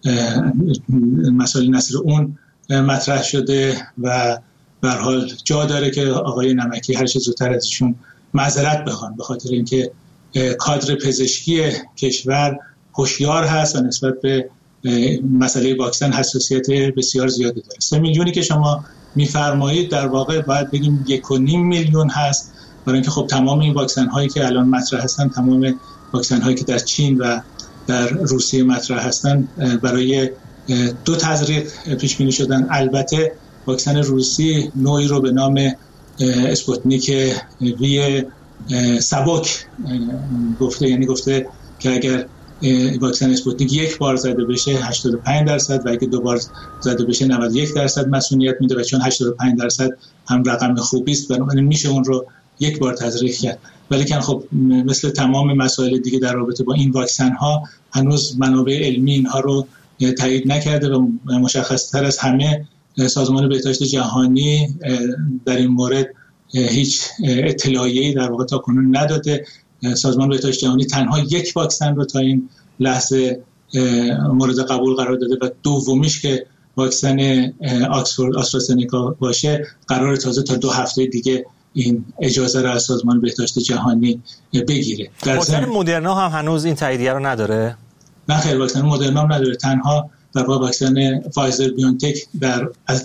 مسائل نصر اون مطرح شده و به هر حال جا داره که آقای نمکی هر چه زودتر ازشون معذرت بخوان، به خاطر اینکه کادر پزشکی کشور هوشیار هست و نسبت به مسئله واکسن حساسیت بسیار زیادی داره. 3 میلیونی که شما میفرمایید در واقع باید بگیم 1.5 میلیون هست، برای اینکه خب تمام این واکسن هایی که الان مطرح هستن، تمام واکسن هایی که در چین و در روسیه مطرح هستن برای 2 تزریق پیش بینی شدن. البته واکسن روسی نوعی رو به نام اسپوتنیک وی سبک گفته، یعنی گفته که اگر واکسن اسپوتنیک 1 بار زده بشه 85% و اگه 2 بار زده بشه 91% مسئولیت میده و چون 85% هم رقم خوبی است بنابراین میشه اون رو 1 بار تزریق کرد. ولی که خب مثل تمام مسائل دیگه در رابطه با این واکسن ها هنوز منابع علمی اینها رو تایید نکرده و مشخص‌تر از همه سازمان بهداشت جهانی در این مورد هیچ اطلاعیه‌ای در واقع تا کنون نداده. سازمان بهداشت جهانی تنها 1 واکسن رو تا این لحظه مورد قبول قرار داده و دومیش که واکسن آکسفورد آسترازنکا باشه قرار تازه تا 2 هفته دیگه این اجازه را از سازمان بهداشت جهانی بگیره. واکسن مدرنا هم هنوز این تاییدیه رو نداره؟ نه خیر، واکسن مدرنا هم نداره. تنها در واقع واکسن فایزر بیونتک از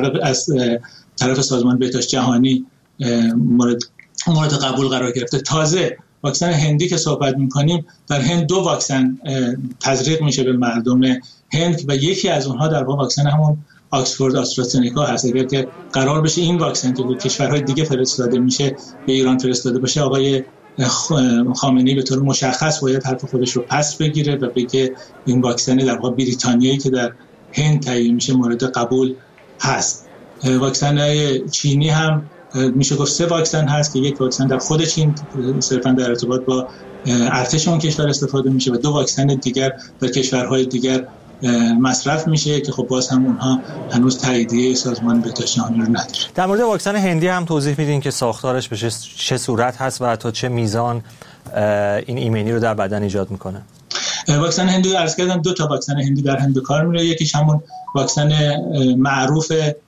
طرف سازمان بهداشت جهانی مورد قبول قرار گرفته. تازه واکسن هندی که صحبت می‌کنیم، در هند 2 واکسن تزریق میشه به مردم هند و یکی از اونها در واقع واکسن همون آکسفورد آسترازنکا هست. اگر که قرار بشه این واکسن که به کشورهای دیگه فرستاده میشه به ایران فرستاده بشه، آقای خامنه‌ای به طور مشخص باید حرف خودش رو پس بگیره و بگه این واکسن در واقع بریتانیایی که در هند تهیه میشه مورد قبول هست. واکسن چینی هم میشه گفت 3 واکسن هست که 1 واکسن در خود چین صرفا در ارتباط با ارتش اون کشور استفاده میشه و 2 واکسن دیگر در کشورهای دیگر مصرف میشه که خب باز هم اونها هنوز تاییدیه سازمان بهداشت جهانی رو نداره. در مورد واکسن هندی هم توضیح میدین که ساختارش به چه صورت هست و تا چه میزان این ایمنی رو در بدن ایجاد میکنه؟ واکسن هندی عرض کردم 2 تا واکسن هندی در هند به کار میره. یکیش همون واکسن معروف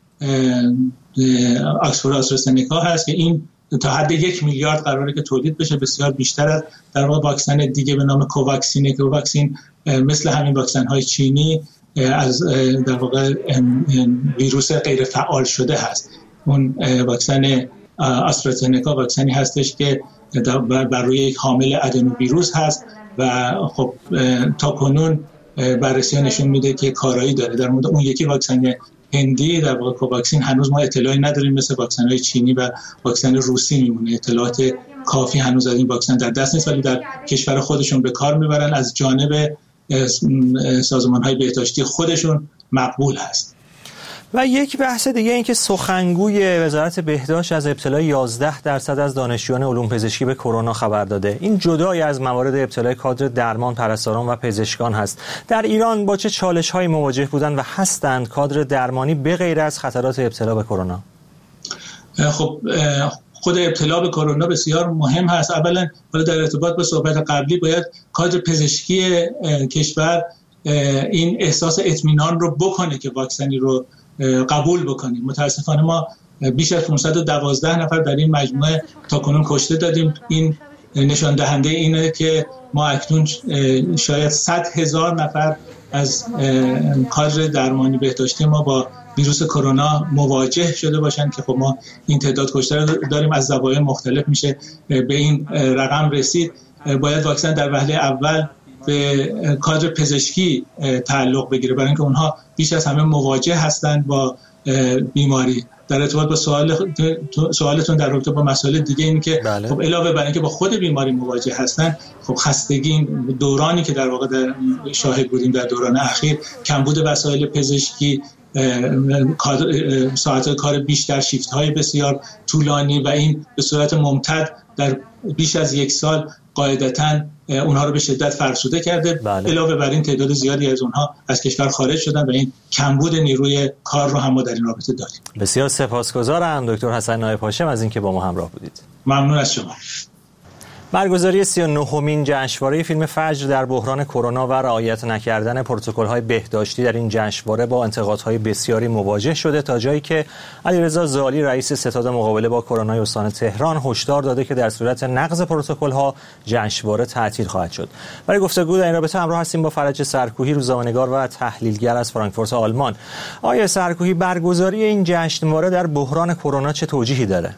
آکسفورد آسترازنکا هست که این تا حد 1 میلیارد قراره که تولید بشه، بسیار بیشتر از در واقع واکسن دیگه به نام کوواکسینه که واکسن مثل همین واکسن های چینی از در واقع ویروس غیر فعال شده هست. اون واکسن آسترازنکا واکسنی هستش که بر روی یک حامل ادنوویروس هست و خب تا کنون بررسی نشون میده که کارایی داره. در مورد اون یکی واکسن هندی در واقع کوواکسین هنوز ما اطلاعی نداریم، مثل واکسن‌های چینی و واکسن روسی میمونه. اطلاعات کافی هنوز از این واکسن در دست نیست، ولی در کشور خودشون به کار میبرن، از جانب سازمان‌های بهداشتی خودشون مقبول هست. و یک بحث دیگه این که سخنگوی وزارت بهداشت از ابتلای 11% از دانشجویان علوم پزشکی به کرونا خبر داده. این جدای از موارد ابتلای کادر درمان، پرستاران و پزشکان هست. در ایران با چه چالش‌هایی مواجه بودند و هستند کادر درمانی به غیر از خطرات ابتلا به کرونا؟ خب خود ابتلا به کرونا بسیار مهم هست. اولا در ارتباط با صحبت قبلی باید کادر پزشکی کشور این احساس اطمینان رو بکنه که واکسنی رو قبول بکنیم. متاسفانه ما بیش از 512 نفر در این مجموعه تاکنون کشته دادیم. این نشان دهنده اینه که ما اکنون شاید 100,000 نفر از کادر درمانی بهداشتی ما با ویروس کرونا مواجه شده باشن که خب ما این تعداد کشته داریم. از زوایا مختلف میشه به این رقم رسید. باید واکسن در وهله اول به کادر پزشکی تعلق بگیره، برای اینکه اونها بیش از همه مواجه هستند با بیماری. در ارتباط با سوالتون در رابطه با مسائل دیگه این که خب علاوه بر اینکه با خود بیماری مواجه هستند، خب خستگی، دورانی که در واقع شاهد بودیم در دوران اخیر، کمبود وسایل پزشکی، ساعت کار بیشتر، شیفت های بسیار طولانی و این به صورت ممتد در بیش از 1 سال قاعدتاً اونها رو به شدت فرسوده کرده. علاوه بر این تعداد زیادی از اونها از کشور خارج شدن و این کمبود نیروی کار رو هم ما در این رابطه داریم. بسیار سپاسگزارم دکتر حسن نایب هاشم از اینکه با ما همراه بودید. ممنون از شما. برگزاری 39مین جشنواره فیلم فجر در بحران کرونا و رعایت نکردن پروتکل‌های بهداشتی در این جشنواره با انتقادهای بسیاری مواجه شده، تا جایی که علیرضا زالی رئیس ستاد مقابله با کرونا استان تهران هشدار داده که در صورت نقض پروتکل‌ها جشنواره تعطیل خواهد شد. برای گفتگو در این رابطه همراه هستیم با فرج سرکوهی، روزنامه‌نگار و تحلیلگر از فرانکفورت آلمان. آقای سرکوهی، برگزاری این جشنواره در بحران کرونا چه توجیهی داره؟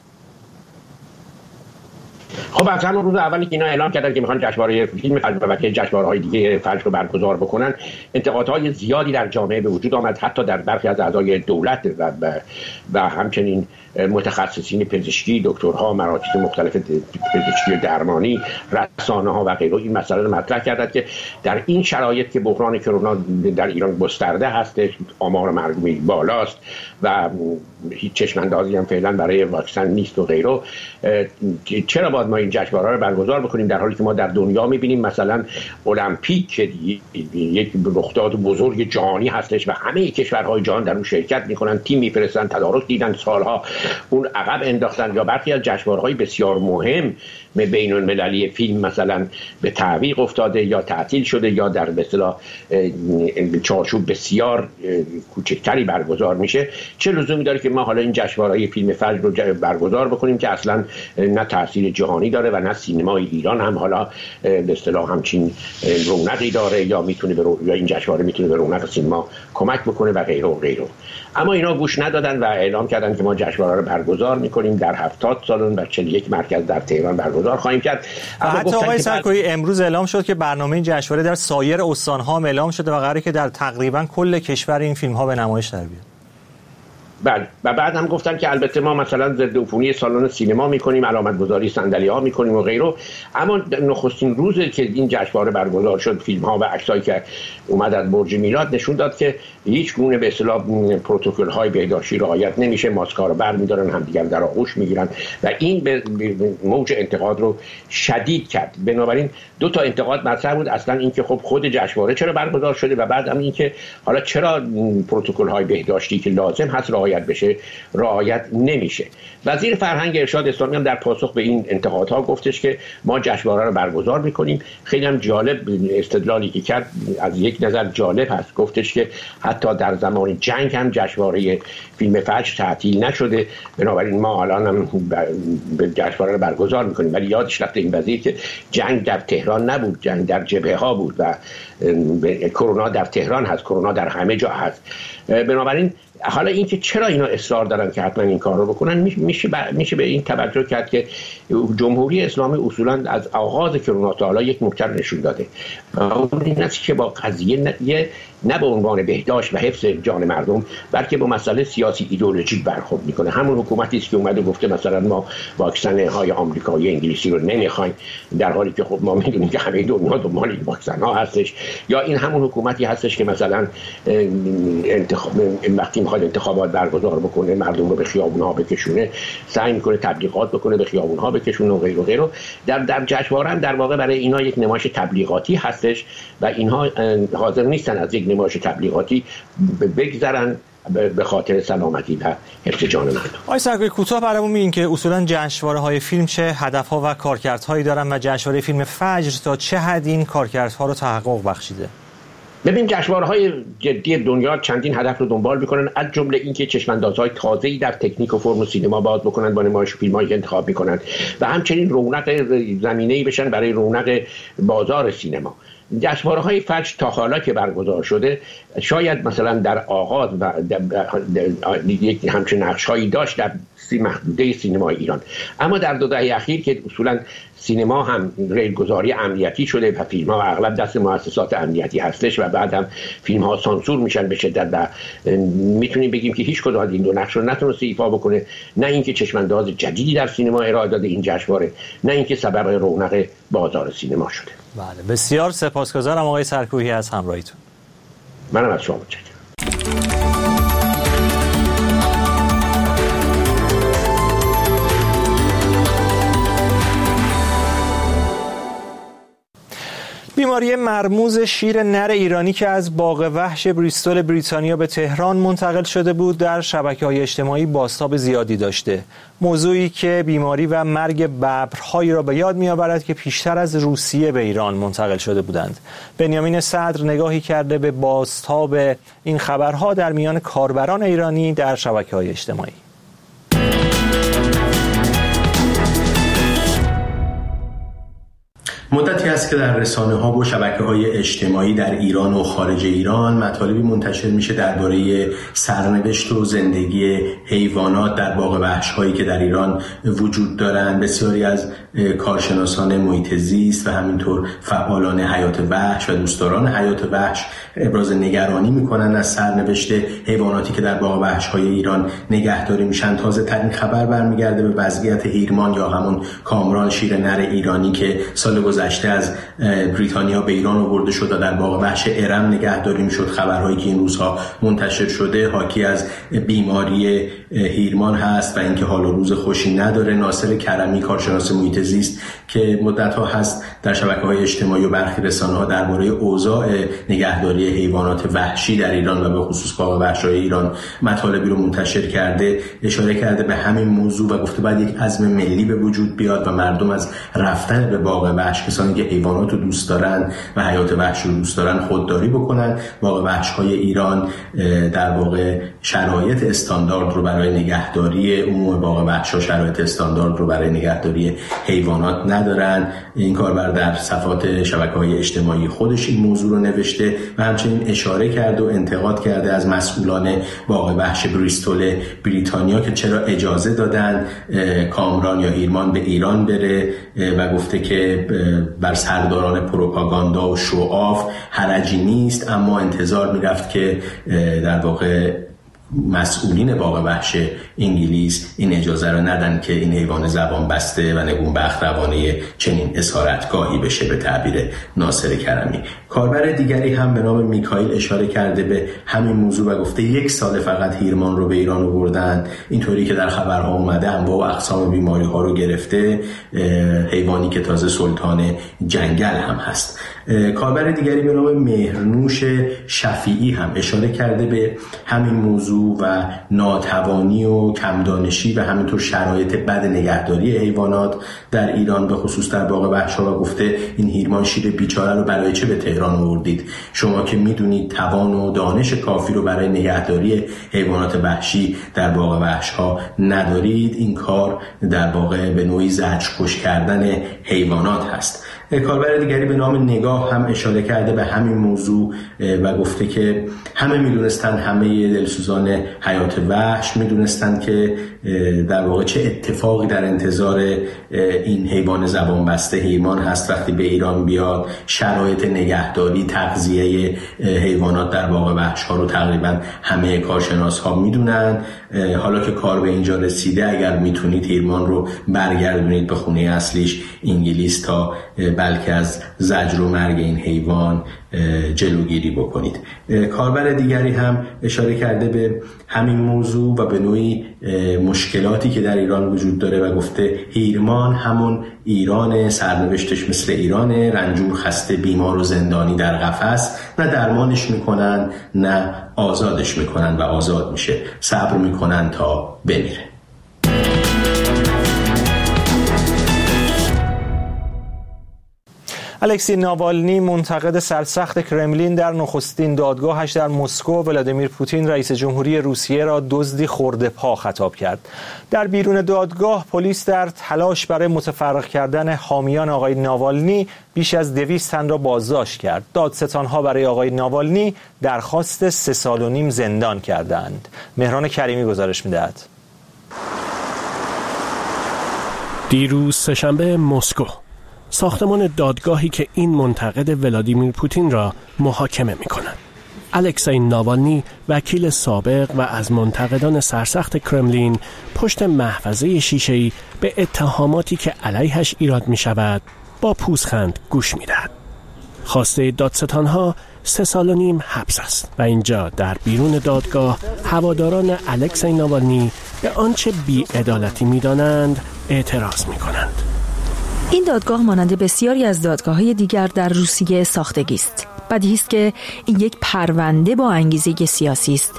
خب از همون روز اولی که اینا اعلام کردن که میخوان جشنواره فیلم فجر و بقیه جشنواره‌های دیگه فجر رو برگزار بکنن، انتقادهای زیادی در جامعه به وجود آمد، حتی در برخی از اعضای دولت و همچنین متخصصین پزشکی، دکترها، مراکز مختلف پزشکی درمانی، رسانه‌ها و غیره این مسئله رو مطرح کردند که در این شرایط که بحران کرونا در ایران گسترده هستش، آمار مرگومی بالاست و هیچ چشم‌اندازی هم فعلا برای واکسن نیست و غیره، چرا باید ما این جشنواره رو برگزار بکنیم در حالی که ما در دنیا می‌بینیم مثلا المپیک که یک رخداد بزرگ جهانی هستش و همه کشورهای جهان در اون شرکت می‌کنن، تیم می‌فرستن، تدارک دیدن، سالها اون عقب انداختن، یا برخی از جشنواره‌های بسیار مهم بین المللی فیلم مثلا به تعویق افتاده یا تعطیل شده یا در به اصطلاح چارچوب بسیار کوچکتری برگزار میشه. چه لزومی داره که ما حالا این جشنواره فیلم فجر رو برگزار بکنیم که اصلا نه تاثیر جهانی داره و نه سینمای ایران هم حالا به اصطلاح همچین رونقی داره یا میتونه یا این جشنواره میتونه به رونق سینما کمک بکنه و غیره و غیره. اما اینا گوش ندادن و اعلام کردن که ما جشنواره رو برگزار میکنیم در 70 سالن و 41 مرکز در تهران برگزار خواهیم کرد. حتی آقای سرکوهی امروز اعلام شد که برنامه این جشنواره در سایر استان‌ها هم اعلام شده و قراره که در تقریبا کل کشور این فیلم‌ها به نمایش در بیاد. بله، و بعد هم گفتن که البته ما مثلا ضد عفونی سالن سینما میکنیم، علامت گذاری صندلی‌ها میکنیم و غیره. اما نخستین روزی که این جشنواره برگزار شد، فیلم‌ها و عکسایی که اومد از برج میلاد نشون داد که هیچ گونه به اصطلاح پروتکل‌های بهداشتی رعایت نمیشه، ماسک‌ها رو برمی‌دارن، همدیگر در آغوش میگیرن و این به موج انتقاد رو شدید کرد. بنابراین دو تا انتقاد مطرح بود، اصلا اینکه خب خود جشنواره چرا برگزار شده و بعد هم اینکه حالا چرا پروتکل‌های بهداشتی که لازم هست رعایت بشه رعایت نمیشه. وزیر فرهنگ ارشاد اسلامی هم در پاسخ به این انتقادها گفتش که ما جشنواره رو برگزار میکنیم. خیلی هم جالب استدلالی که کرد، از یک نظر جالب هست، گفتش که حتی در زمان جنگ هم جشنواره فیلم فجر تعطیل نشده، بنابراین ما الان هم جشنواره رو برگزار میکنیم. ولی یادش رفته این وزیر که جنگ در تهران نبود، جنگ در جبهه ها بود و کرونا در تهران هست، کرونا در همه جا هست. بنابراین حالا اینکه چرا اینا اصرار دارن که حتما این کار رو بکنن، میشه به این توجه کرد که جمهوری اسلامی اصولا از آغاز کرونا تا حالا یک نکته نشون داده، اون این است که با قضیه نه به عنوان بهداشت و حفظ جان مردم، بلکه با مسئله سیاسی ایدئولوژیک برخورد میکنه. همون حکومتی است که اومده گفته مثلا ما واکسن های آمریکایی انگلیسی رو نمیخوایم، در حالی که خب ما میدونیم که همه دنیا دنبال این واکسن ها هستش. یا این همون حکومتی هستش که مثلا وقتی میخواد انتخابات برگزار بکنه مردم رو به خیابون ها بکشونه، سعی میکنه تبلیغات بکنه به خیابون ها بکشونه و غیره و غیره. در جشنواره هم در واقع برای اینا یک نمایش تبلیغاتی هستش و اینها حاضر نیستن از یک نمایش تبلیغاتی بگذرن به خاطر سلامتی و حفظ جان مردم. آقای سرکوبی کوتاه برامون میگین که اصولا جشنواره‌های فیلم چه هدف‌ها و کارکردهایی دارن و جشنواره فیلم فجر تا چه حد این کارکردها رو تحقق بخشیده؟ ببین جشنواره‌های جدی دنیا چندین هدف رو دنبال میکنن، از جمله اینکه چشم‌اندازهای تازه‌ای در تکنیک و فرم سینما باز بکنن با نمایش فیلم‌هایی که انتخاب میکنن و همچنین رونق زمینه‌ای بشن برای رونق بازار سینما. جشنواره‌های فجر تا حالا که برگزار شده شاید مثلا در آغاز و یک همچین نقش‌هایی داشت در محدوده سینمای ایران، اما در 2 دهه اخیر که اصولا سینما هم ریلگذاری امنیتی شده و فیلم ها اغلب دست مؤسسات امنیتی هستش و بعد هم فیلم ها سانسور میشن به شدت و میتونیم بگیم که هیچ کدوم از این 2 نقش رو نتونسته ایفا بکنه. نه اینکه چشمانداز جدیدی در سینما ارائه داده این جشنواره، نه اینکه سبب رونق بازار سینما شده. بله، بسیار سپاسگزارم آقای سرکوبی از همراهیتون. منم از شما متشکرم. بیماری مرموز شیر نر ایرانی که از باغ وحش بریستول بریتانیا به تهران منتقل شده بود در شبکه‌های اجتماعی بازتاب زیادی داشته. موضوعی که بیماری و مرگ ببرهایی را به یاد می‌آورد که پیشتر از روسیه به ایران منتقل شده بودند. بنیامین صدر نگاهی کرده به بازتاب این خبرها در میان کاربران ایرانی در شبکه‌های اجتماعی. مدتی است که در رسانه‌ها و شبکه‌های اجتماعی در ایران و خارج ایران مطالبی منتشر میشه درباره سرنوشت و زندگی حیوانات در باغ وحش‌هایی که در ایران وجود دارند. بسیاری از کارشناسان محیط زیست و همینطور فعالان حیات وحش و دوستداران حیات وحش ابراز نگرانی میکنن از سرنوشت حیواناتی که در باغ وحش‌های ایران نگهداری میشن. تازه ترین خبر برمیگرده به وضعیت هیرمان یا همون کامران شیر نر ایرانی که سال گذشته از بریتانیا به ایران آورده شد و در باغ وحش ارم نگهداری میشد. خبرهایی که این روزها منتشر شده حاکی از بیماری هیرمان هست و اینکه حال و روز خوشی نداره. ناصر کرمی کارشناس محیط زیست که مدت‌ها هست در شبکه‌های اجتماعی و برخی رسانه‌ها درباره اوضاع نگهداری حیوانات وحشی در ایران و به خصوص باغ وحش‌های ایران مطالبی رو منتشر کرده، اشاره کرده به همین موضوع و گفته باید یک عزم ملی به وجود بیاد و مردم از رفتن به باغ وحش، کسانی که حیوانات رو دوست دارن و حیات وحش رو دوست دارن، خودداری بکنن. باغ وحش‌های ایران در واقع شرایط استاندارد رو برای نگهداری عموم باغ وحش‌ها، شرایط استاندارد رو برای نگهداری حیوانات ندارن. این کاربر در صفحات شبکه‌های اجتماعی خودش این موضوع رو نوشته و همچنین اشاره کرده و انتقاد کرده از مسئولان باغ وحش بریستول بریتانیا که چرا اجازه دادن کامران یا هیرمان به ایران بره و گفته که بر سرداران پروپاگاندا و شوآف حرجی نیست، اما انتظار میرفت که در واقع مسئولین باغ وحش انگلیس این اجازه رو ندن که این حیوان زبان بسته و نگونبخت روانه چنین اسارتگاهی بشه، به تعبیر ناصر کرمی. کاربر دیگری هم به نام میکائیل اشاره کرده به همین موضوع و گفته 1 سال فقط هیرمان رو به ایران آوردن، اینطوری که در خبرها اومده انواع و اقسام بیماری ها رو گرفته، حیوانی که تازه سلطان جنگل هم هست. کاربر دیگری به نام مهرنوش شفیعی هم اشاره کرده به همین موضوع و ناتوانی و کمدانشی و همینطور شرایط بد نگهداری حیوانات در ایران به خصوص در باغ وحش‌ها و گفته این هیرمان شیر بیچاره رو برای چه به تهران آوردید؟ شما که میدونید توان و دانش کافی رو برای نگهداری حیوانات وحشی در باغ وحش‌ها ندارید. این کار در واقع به نوعی زجرکش کردن حیوانات هست. کاربر دیگری به نام نگاه هم اشاره کرده به همین موضوع و گفته که همه میدونستند، همه دلسوزان حیات وحش میدونستند که در واقع چه اتفاقی در انتظار این حیوان زبان بسته هیرمان هست وقتی به ایران بیاد. شرایط نگهداری، تغذیه حیوانات در باغ وحش ها رو تقریبا همه کارشناس ها میدونن. حالا که کار به اینجا رسیده، اگر میتونید هیرمان رو برگردونید به خونه اصلیش انگلیس تا بلکه از زجر و مرگ این حیوان جلوگیری بکنید. کاربر دیگری هم اشاره کرده به همین موضوع و به نوعی مشکلاتی که در ایران وجود داره و گفته هیرمان همون ایران، سرنوشتش مثل ایران، رنجور، خسته، بیمار و زندانی در قفس، نه درمانش میکنن نه آزادش میکنن و آزاد میشه، صبر میکنن تا بمیره. الکسی ناوالنی، منتقد سرسخت کرملین، در نخستین دادگاهش در مسکو ولادیمیر پوتین رئیس جمهوری روسیه را دزدی خرده پا خطاب کرد. در بیرون دادگاه پلیس در تلاش برای متفرق کردن حامیان آقای ناوالنی بیش از 200 تن را بازداشت کرد. دادستانها برای آقای ناوالنی درخواست 3 سال و نیم زندان کردند. مهران کریمی گزارش می‌دهد. دیروز سه‌شنبه مسکو، ساختمان دادگاهی که این منتقد ولادیمیر پوتین را محاکمه می‌کند. الکسی ناوالنی، وکیل سابق و از منتقدان سرسخت کرملین، پشت محفظه شیشه‌ای به اتهاماتی که علیهش ایراد می‌شود با پوزخند گوش می‌دهد. خواسته دادستانها 3 سال و نیم حبس است و اینجا در بیرون دادگاه هواداران الکسی ناوالنی به آنچه بی‌عدالتی می‌دانند اعتراض می‌کنند. این دادگاه مانند بسیاری از دادگاه‌های دیگر در روسیه ساختگی است. بدیهی است که این یک پرونده با انگیزه سیاسی است.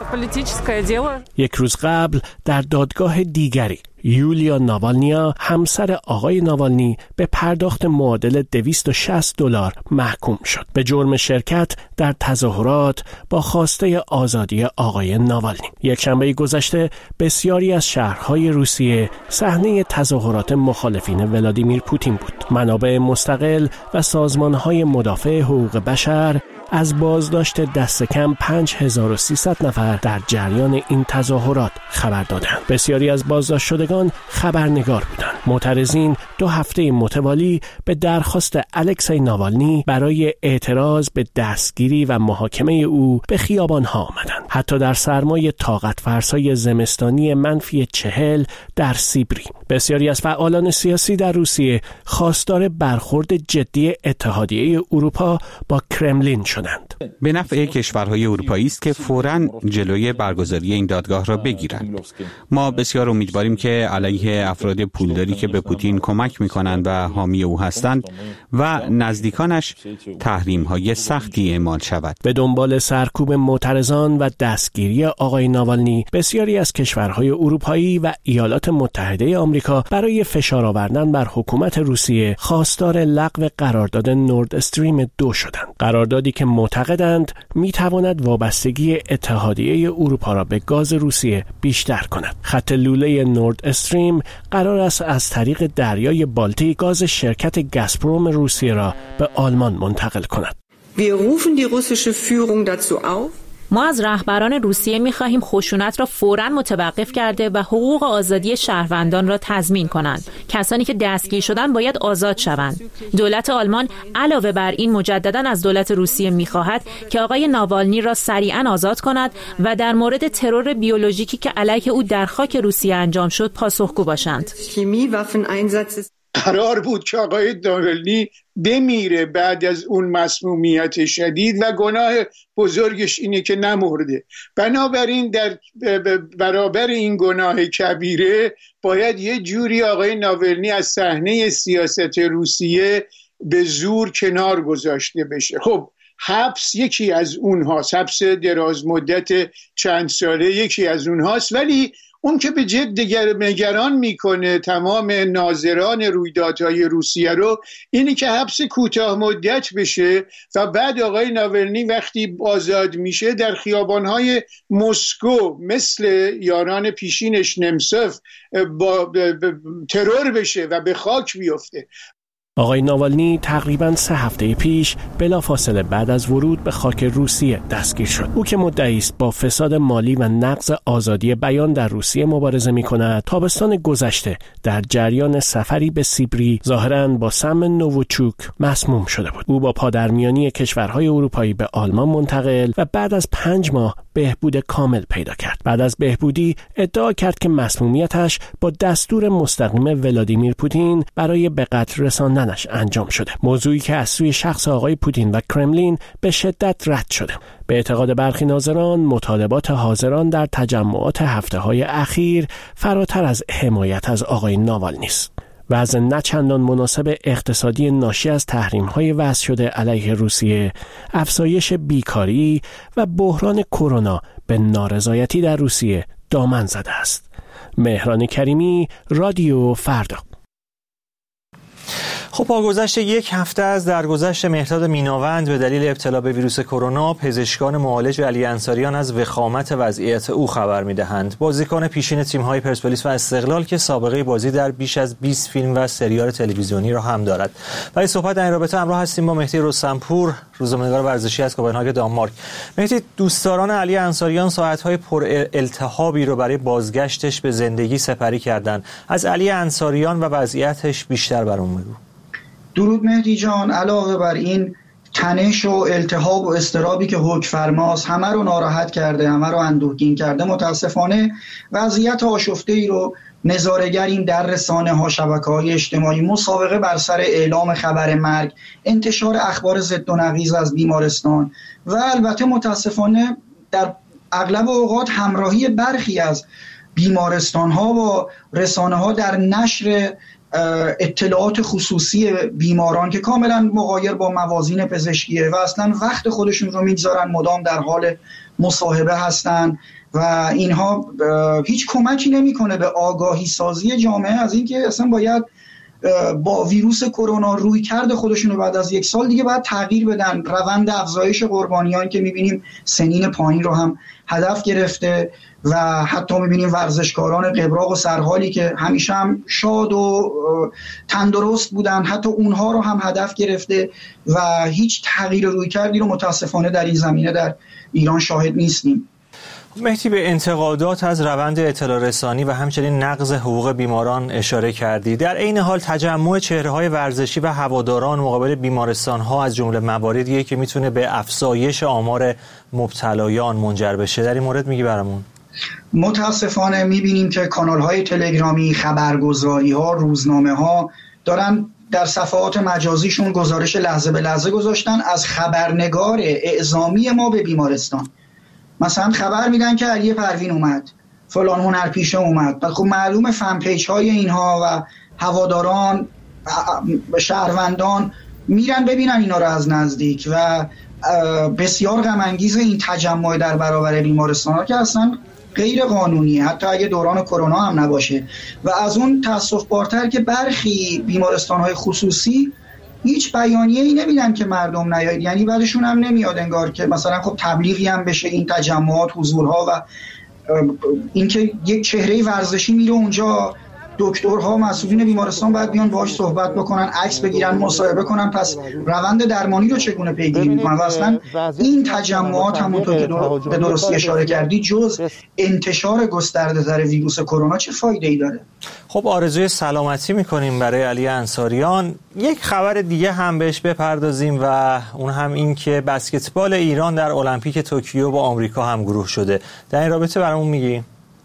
یک روز قبل در دادگاه دیگری، یولیا ناوالنیا، همسر آقای ناوالنی، به پرداخت معادل $260 محکوم شد به جرم شرکت در تظاهرات با خواسته آزادی آقای ناوالنی. یک شنبه گذشته بسیاری از شهرهای روسیه صحنه تظاهرات مخالفین ولادیمیر پوتین بود. منابع مستقل و سازمانهای مدافع حقوق بشر از بازداشت دست کم 5300 نفر در جریان این تظاهرات خبر دادند. بسیاری از بازداشت شدگان خبرنگار بودند. معترضین 2 هفته متوالی به درخواست الکسی ناوالنی برای اعتراض به دستگیری و محاکمه او به خیابان‌ها آمدند. حتی در سرمای طاقت فرسای زمستانی -40 در سیبری. بسیاری از فعالان سیاسی در روسیه خواستار برخورد جدی اتحادیه اروپا با کرملین شدند. به نفع کشورهای اروپایی است که فوراً جلوی برگزاری این دادگاه را بگیرند. ما بسیار امیدواریم که علیه افراد پولداری که به پوتین کمک می‌کنند و حامی او هستند و نزدیکانش تحریم‌های سختی اعمال شود. به دنبال سرکوب معترضان و دستگیری آقای ناوالنی، بسیاری از کشورهای اروپایی و ایالات متحده آمریکا برای فشار آوردن بر حکومت روسیه خواستار لغو قرارداد نورد استریم 2 شدند. قراردادی که معتقدند می‌تواند وابستگی اتحادیه اروپا را به گاز روسیه بیشتر کند. خط لوله نورد استریم قرار است از طریق دریای بالتیک گاز شرکت گازپروم روسیه را به آلمان منتقل کند. ما از رهبران روسیه می‌خواهیم خشونت را فوراً متوقف کرده و حقوق آزادی شهروندان را تضمین کنند. کسانی که دستگیر شدند باید آزاد شوند. دولت آلمان علاوه بر این مجدداً از دولت روسیه می‌خواهد که آقای ناوالنی را سریعاً آزاد کند و در مورد ترور بیولوژیکی که علیه او در خاک روسیه انجام شد پاسخگو باشند. قرار بود که آقای ناوالنی بمیره بعد از اون مسمومیت شدید و گناه بزرگش اینه که نمرده. بنابراین در برابر این گناه کبیره باید یه جوری آقای ناوالنی از صحنه سیاست روسیه به زور کنار گذاشته بشه. خب حبس یکی از اونهاست، حبس دراز مدت چند ساله یکی از اونهاست، ولی اون که به جد نگران میکنه تمام ناظران رویدادهای روسیه رو اینی که حبس کوتاه مدت بشه و بعد آقای ناوالنی وقتی آزاد میشه در خیابانهای مسکو مثل یاران پیشینش نمسوف با ترور بشه و به خاک بیفته. آقای ناوالنی تقریباً 3 هفته پیش بلافاصله بعد از ورود به خاک روسیه دستگیر شد. او که مدعی است با فساد مالی و نقض آزادی بیان در روسیه مبارزه می‌کند، تابستان گذشته در جریان سفری به سیبری ظاهراً با سم نووچوک مسموم شده بود. او با پادرمیانی کشورهای اروپایی به آلمان منتقل و بعد از 5 ماه بهبود کامل پیدا کرد. بعد از بهبودی ادعا کرد که مسمومیتش با دستور مستقیم ولادیمیر پوتین برای به قتل رساندنش انجام شده. موضوعی که از سوی شخص آقای پوتین و کرملین به شدت رد شده. به اعتقاد برخی ناظران، مطالبات حاضران در تجمعات هفته‌های اخیر فراتر از حمایت از آقای ناوالنی است. وضع نچندان مناسب اقتصادی ناشی از تحریم‌های وضع شده علیه روسیه، افزایش بیکاری و بحران کرونا به نارضایتی در روسیه دامن زده است. مهران کریمی، رادیو فردا. خب با گذشت 1 هفته از درگذشت مهرداد میناوند به دلیل ابتلا به ویروس کرونا، پزشکان معالج علی انصاریان از وخامت وضعیت او خبر می‌دهند. بازیکن پیشین تیم‌های پرسپولیس و استقلال که سابقه بازی در بیش از 20 فیلم و سریال تلویزیونی را هم دارد. برای صحبت در این رابطه همراه هستیم با مهدی رستمپور، روزنامه‌نگار ورزشی از کوپنهاگ دانمارک. مهدی، دوستداران علی انصاریان ساعت‌های پر التهابی رو برای بازگشتش به زندگی سپری کردند. از علی انصاریان و وضعیتش بیشتر برام بگو. درود مهدی جان. علاوه بر این تنش و التهاب و اضطرابی که حکم‌فرماست همه رو ناراحت کرده، همه رو اندوهگین کرده، متاسفانه وضعیت آشفته‌ای رو نظاره‌گریم در رسانه‌ها، شبکه‌های اجتماعی، مسابقه بر سر اعلام خبر مرگ، انتشار اخبار ضد و نقیض از بیمارستان و البته متاسفانه در اغلب اوقات همراهی برخی از بیمارستان‌ها با رسانه‌ها در نشر اطلاعات خصوصی بیماران که کاملا مغایر با موازین پزشکیه و اصلا وقت خودشون رو میگذارن، مدام در حال مصاحبه هستن و اینها هیچ کمکی نمیکنه به آگاهی سازی جامعه از اینکه اصلا باید با ویروس کرونا روی کرده خودشون رو بعد از 1 سال دیگه باید تغییر بدن. روند افزایش قربانیان که میبینیم سنین پایین رو هم هدف گرفته و حتی میبینیم ورزشکاران قبراق و سرحالی که همیشه هم شاد و تندرست بودن، حتی اونها رو هم هدف گرفته و هیچ تغییر روی کردی رو متاسفانه در این زمینه در ایران شاهد نیستیم. مهدی، به انتقادات از روند اطلاع رسانی و همچنین نقض حقوق بیماران اشاره کردی. در عین حال تجمع چهره‌های ورزشی و هواداران مقابل بیمارستان‌ها از جمله مواردیه که میتونه به افزایش آمار مبتلایان منجر بشه. در این مورد میگی برامون؟ متاسفانه میبینیم که کانال‌های تلگرامی، خبرگزاری‌ها، روزنامه‌ها دارن در صفحات مجازیشون گزارش لحظه به لحظه گذاشتن از خبرنگار اعزامی ما به بیمارستان. مثلا خبر میدن که علی پروین اومد، فلان هنرپیشه اومد. خب معلومه فن پیج های اینها و هواداران، شهروندان میرن ببینن اینا رو از نزدیک و بسیار غم انگیز این تجمع در برابر بیمارستان ها که اصلا غیر قانونیه، حتی اگه دوران کرونا هم نباشه. و از اون تأسف بارتر که برخی بیمارستان های خصوصی هیچ بیانیه ای نمیدن که مردم نیاید، یعنی بعدشون هم نمیاد انگار که مثلا خب تبلیغی هم بشه این تجمعات، حضورها و اینکه یک چهره ورزشی میره اونجا، دکترها، مسئولین بیمارستان باید بیان باهاش صحبت بکنن، عکس بگیرن، مصاحبه کنن، پس روند درمانی رو چگونه پیگیری میکنن؟ و اصلا این تجمعات همونطور که به درستی اشاره کردی جز انتشار گسترده تر ویروس کرونا چه فایده ای داره؟ خب آرزوی سلامتی میکنیم برای علی انصاریان. یک خبر دیگه هم بهش بپردازیم و اون هم این که بسکتبال ایران در المپیک توکیو با آمریکا همگروه شده. در این رابطه برامون میگی؟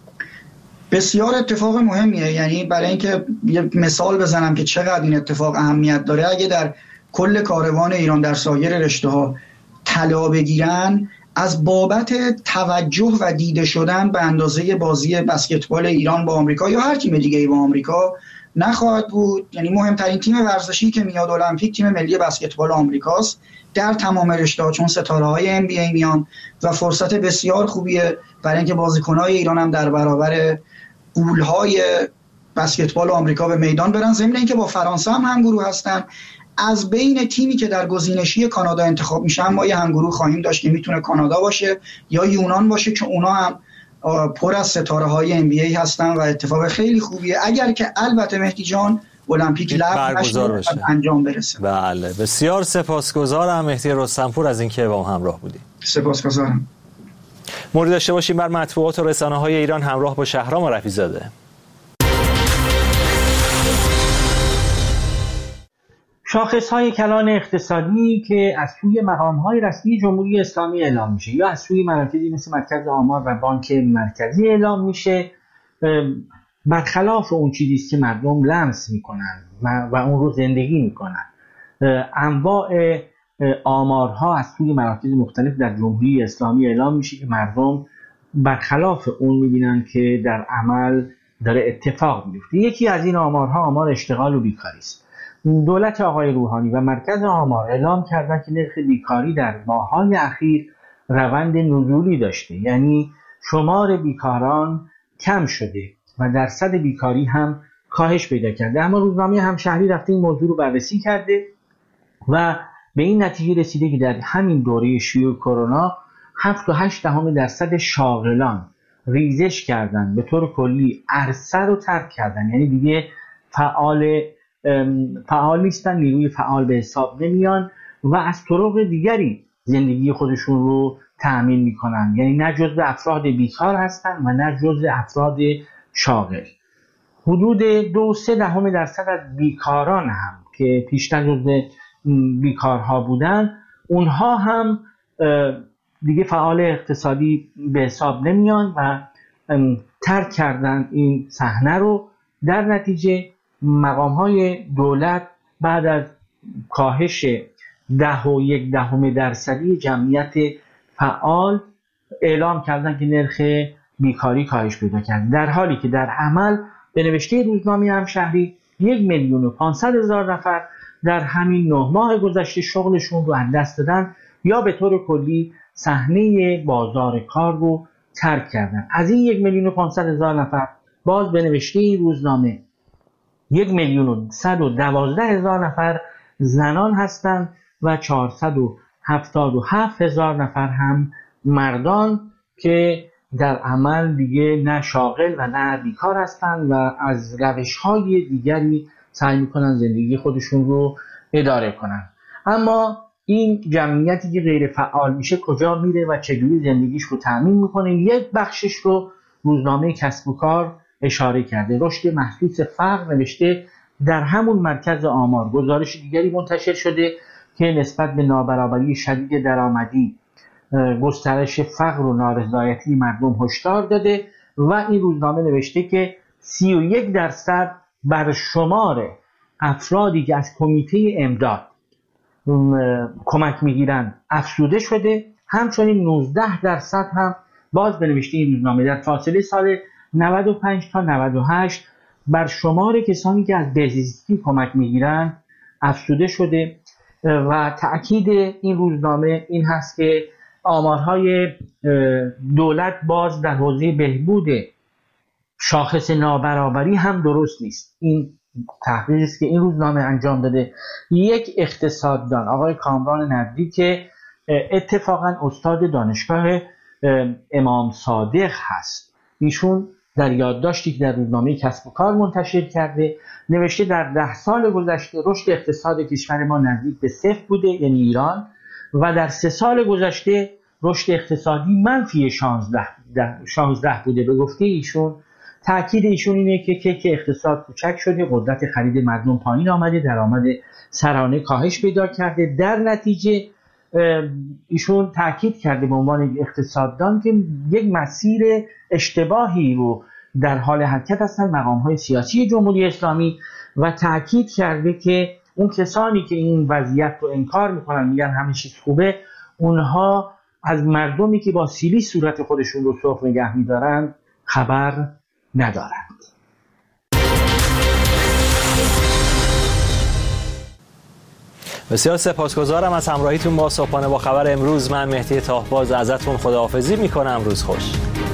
بسیار اتفاق مهمیه. یعنی برای اینکه یه مثال بزنم که چقدر این اتفاق اهمیت داره، اگه در کل کاروان ایران در سایر رشته‌ها طلا بگیرن، از بابت توجه و دیده شدن به اندازه بازی بسکتبال ایران با آمریکا یا هر تیم دیگه‌ای با آمریکا نخواهد بود. یعنی مهمترین تیم ورزشی که میاد المپیک تیم ملی بسکتبال آمریکاست در تمام رشته‌ها، چون ستاره‌های NBA میان و فرصت بسیار خوبیه برای اینکه بازیکن‌های ایران هم در برابر غول‌های بسکتبال آمریکا به میدان برن. ضمن اینکه با فرانسه هم همگروه هستن. از بین تیمی که در گزینشی کانادا انتخاب میشن ما یه همگروه خواهیم داشت که میتونه کانادا باشه یا یونان باشه که اونا هم پر از ستاره‌های NBA هستن و اتفاق خیلی خوبیه. اگر که البته مهدی جان المپیک لغو نشه انجام برسه. بله بسیار سپاسگزارم مهدی رستمپور از اینکه با ما همراه بودید. سپاسگزارم. موردی داشته باشیم بر مطبوعات و رسانه‌های ایران همراه با شهرام رفیع‌زاده. شاخص‌های کلان اقتصادی که از سوی مقام‌های رسمی جمهوری اسلامی اعلام میشه یا از سوی مراکزی مثل مرکز آمار و بانک مرکزی اعلام میشه برخلاف اون چیزی است که مردم لمس میکنن و اون رو زندگی میکنن. انواع آمارها از سوی مراکز مختلف در جمهوری اسلامی اعلام میشه که مردم برخلاف اون میبینن که در عمل داره اتفاق میفته. یکی از این آمارها آمار اشتغال و بیکاری است. دولت آقای روحانی و مرکز آمار اعلام کردن که نرخ بیکاری در ماه‌های اخیر روند نزولی داشته، یعنی شمار بیکاران کم شده و درصد بیکاری هم کاهش پیدا کرده. اما روزنامه همشهری رفته این موضوع رو بررسی کرده و به این نتیجه رسیده که در همین دوره شیوع کرونا 7.8% شاغلان ریزش کردن، به طور کلی عرصه رو ترک کردن، یعنی دیگه فعال نیستن، نیروی فعال به حساب نمیان و از طرق دیگری زندگی خودشون رو تأمین میکنن، یعنی نه جزو افراد بیکار هستن و نه جزو افراد شاغل. حدود 2.3% از بیکاران هم که پیشتر جزو بیکارها بودن اونها هم دیگه فعال اقتصادی به حساب نمیان و ترک کردن این صحنه رو. در نتیجه مقام‌های دولت بعد از کاهش 10.1% جمعیت فعال اعلام کردن که نرخ بیکاری کاهش پیدا کرد، در حالی که در عمل به نوشته روزنامه همشهری 1,500,000 نفر در همین 9 ماه گذشته شغلشون رو از دست دادن یا به طور کلی صحنه بازار کار رو ترک کردن. از این 1,500,000 نفر باز به نوشته روزنامه 1,112,000 نفر زنان هستند و 477,000 نفر هم مردان که در عمل دیگه نه شاغل و نه بیکار هستند و از روش‌های دیگری سعی می‌کنن زندگی خودشون رو اداره کنن. اما این جمعیتی که غیر فعال میشه کجا میره و چجوری زندگیش رو تأمین میکنه؟ یک بخشش رو روزنامه کسب و کار اشاره کرده. رشد محسوس فقر نوشته در همون مرکز آمار گزارش دیگری منتشر شده که نسبت به نابرابری شدید درآمدی، گسترش فقر و نارضایتی مردم هشدار داده و این روزنامه نوشته که 31% بر شمار افرادی که از کمیته امداد کمک میگیرن افزوده شده. همچنین 19% هم باز به نوشته این روزنامه در فاصله سال 95 تا 98 بر شمار کسانی که از بهزیستی کمک میگیرن افزوده شده و تأکید این روزنامه این هست که آمارهای دولت باز در حوزه بهبود شاخص نابرابری هم درست نیست. این تحقیقی است که این روزنامه انجام داده. یک اقتصاددان آقای کامران نبدی که اتفاقا استاد دانشگاه امام صادق هست، ایشون در یادداشتی که در روزنامه کسب و کار منتشر کرده نوشته در 10 سال گذشته رشد اقتصاد کشور ما نزدیک به 0 بوده، یعنی ایران، و در 3 سال گذشته رشد اقتصادی منفی 16 بوده. به گفته ایشون تأکید ایشون اینه که کیک اقتصاد کوچک شده، قدرت خرید مردم پایین آمده، درآمد سرانه کاهش پیدا کرده. در نتیجه ایشون تأکید کرده به عنوان اقتصاددان که یک مسیر اشتباهی رو در حال حرکت هستن مقام‌های سیاسی جمهوری اسلامی و تأکید کرده که اون کسانی که این وضعیت رو انکار میکنن میگن همه چیز خوبه، اونها از مردمی که با سیلی صورت خودشون رو سرخ نگه میدارن خبر ندارند. بسیار سپاسگزارم از همراهیتون با صبحانه با خبر امروز. من مهدی تاهباز ازتون خداحافظی میکنم. روز خوش.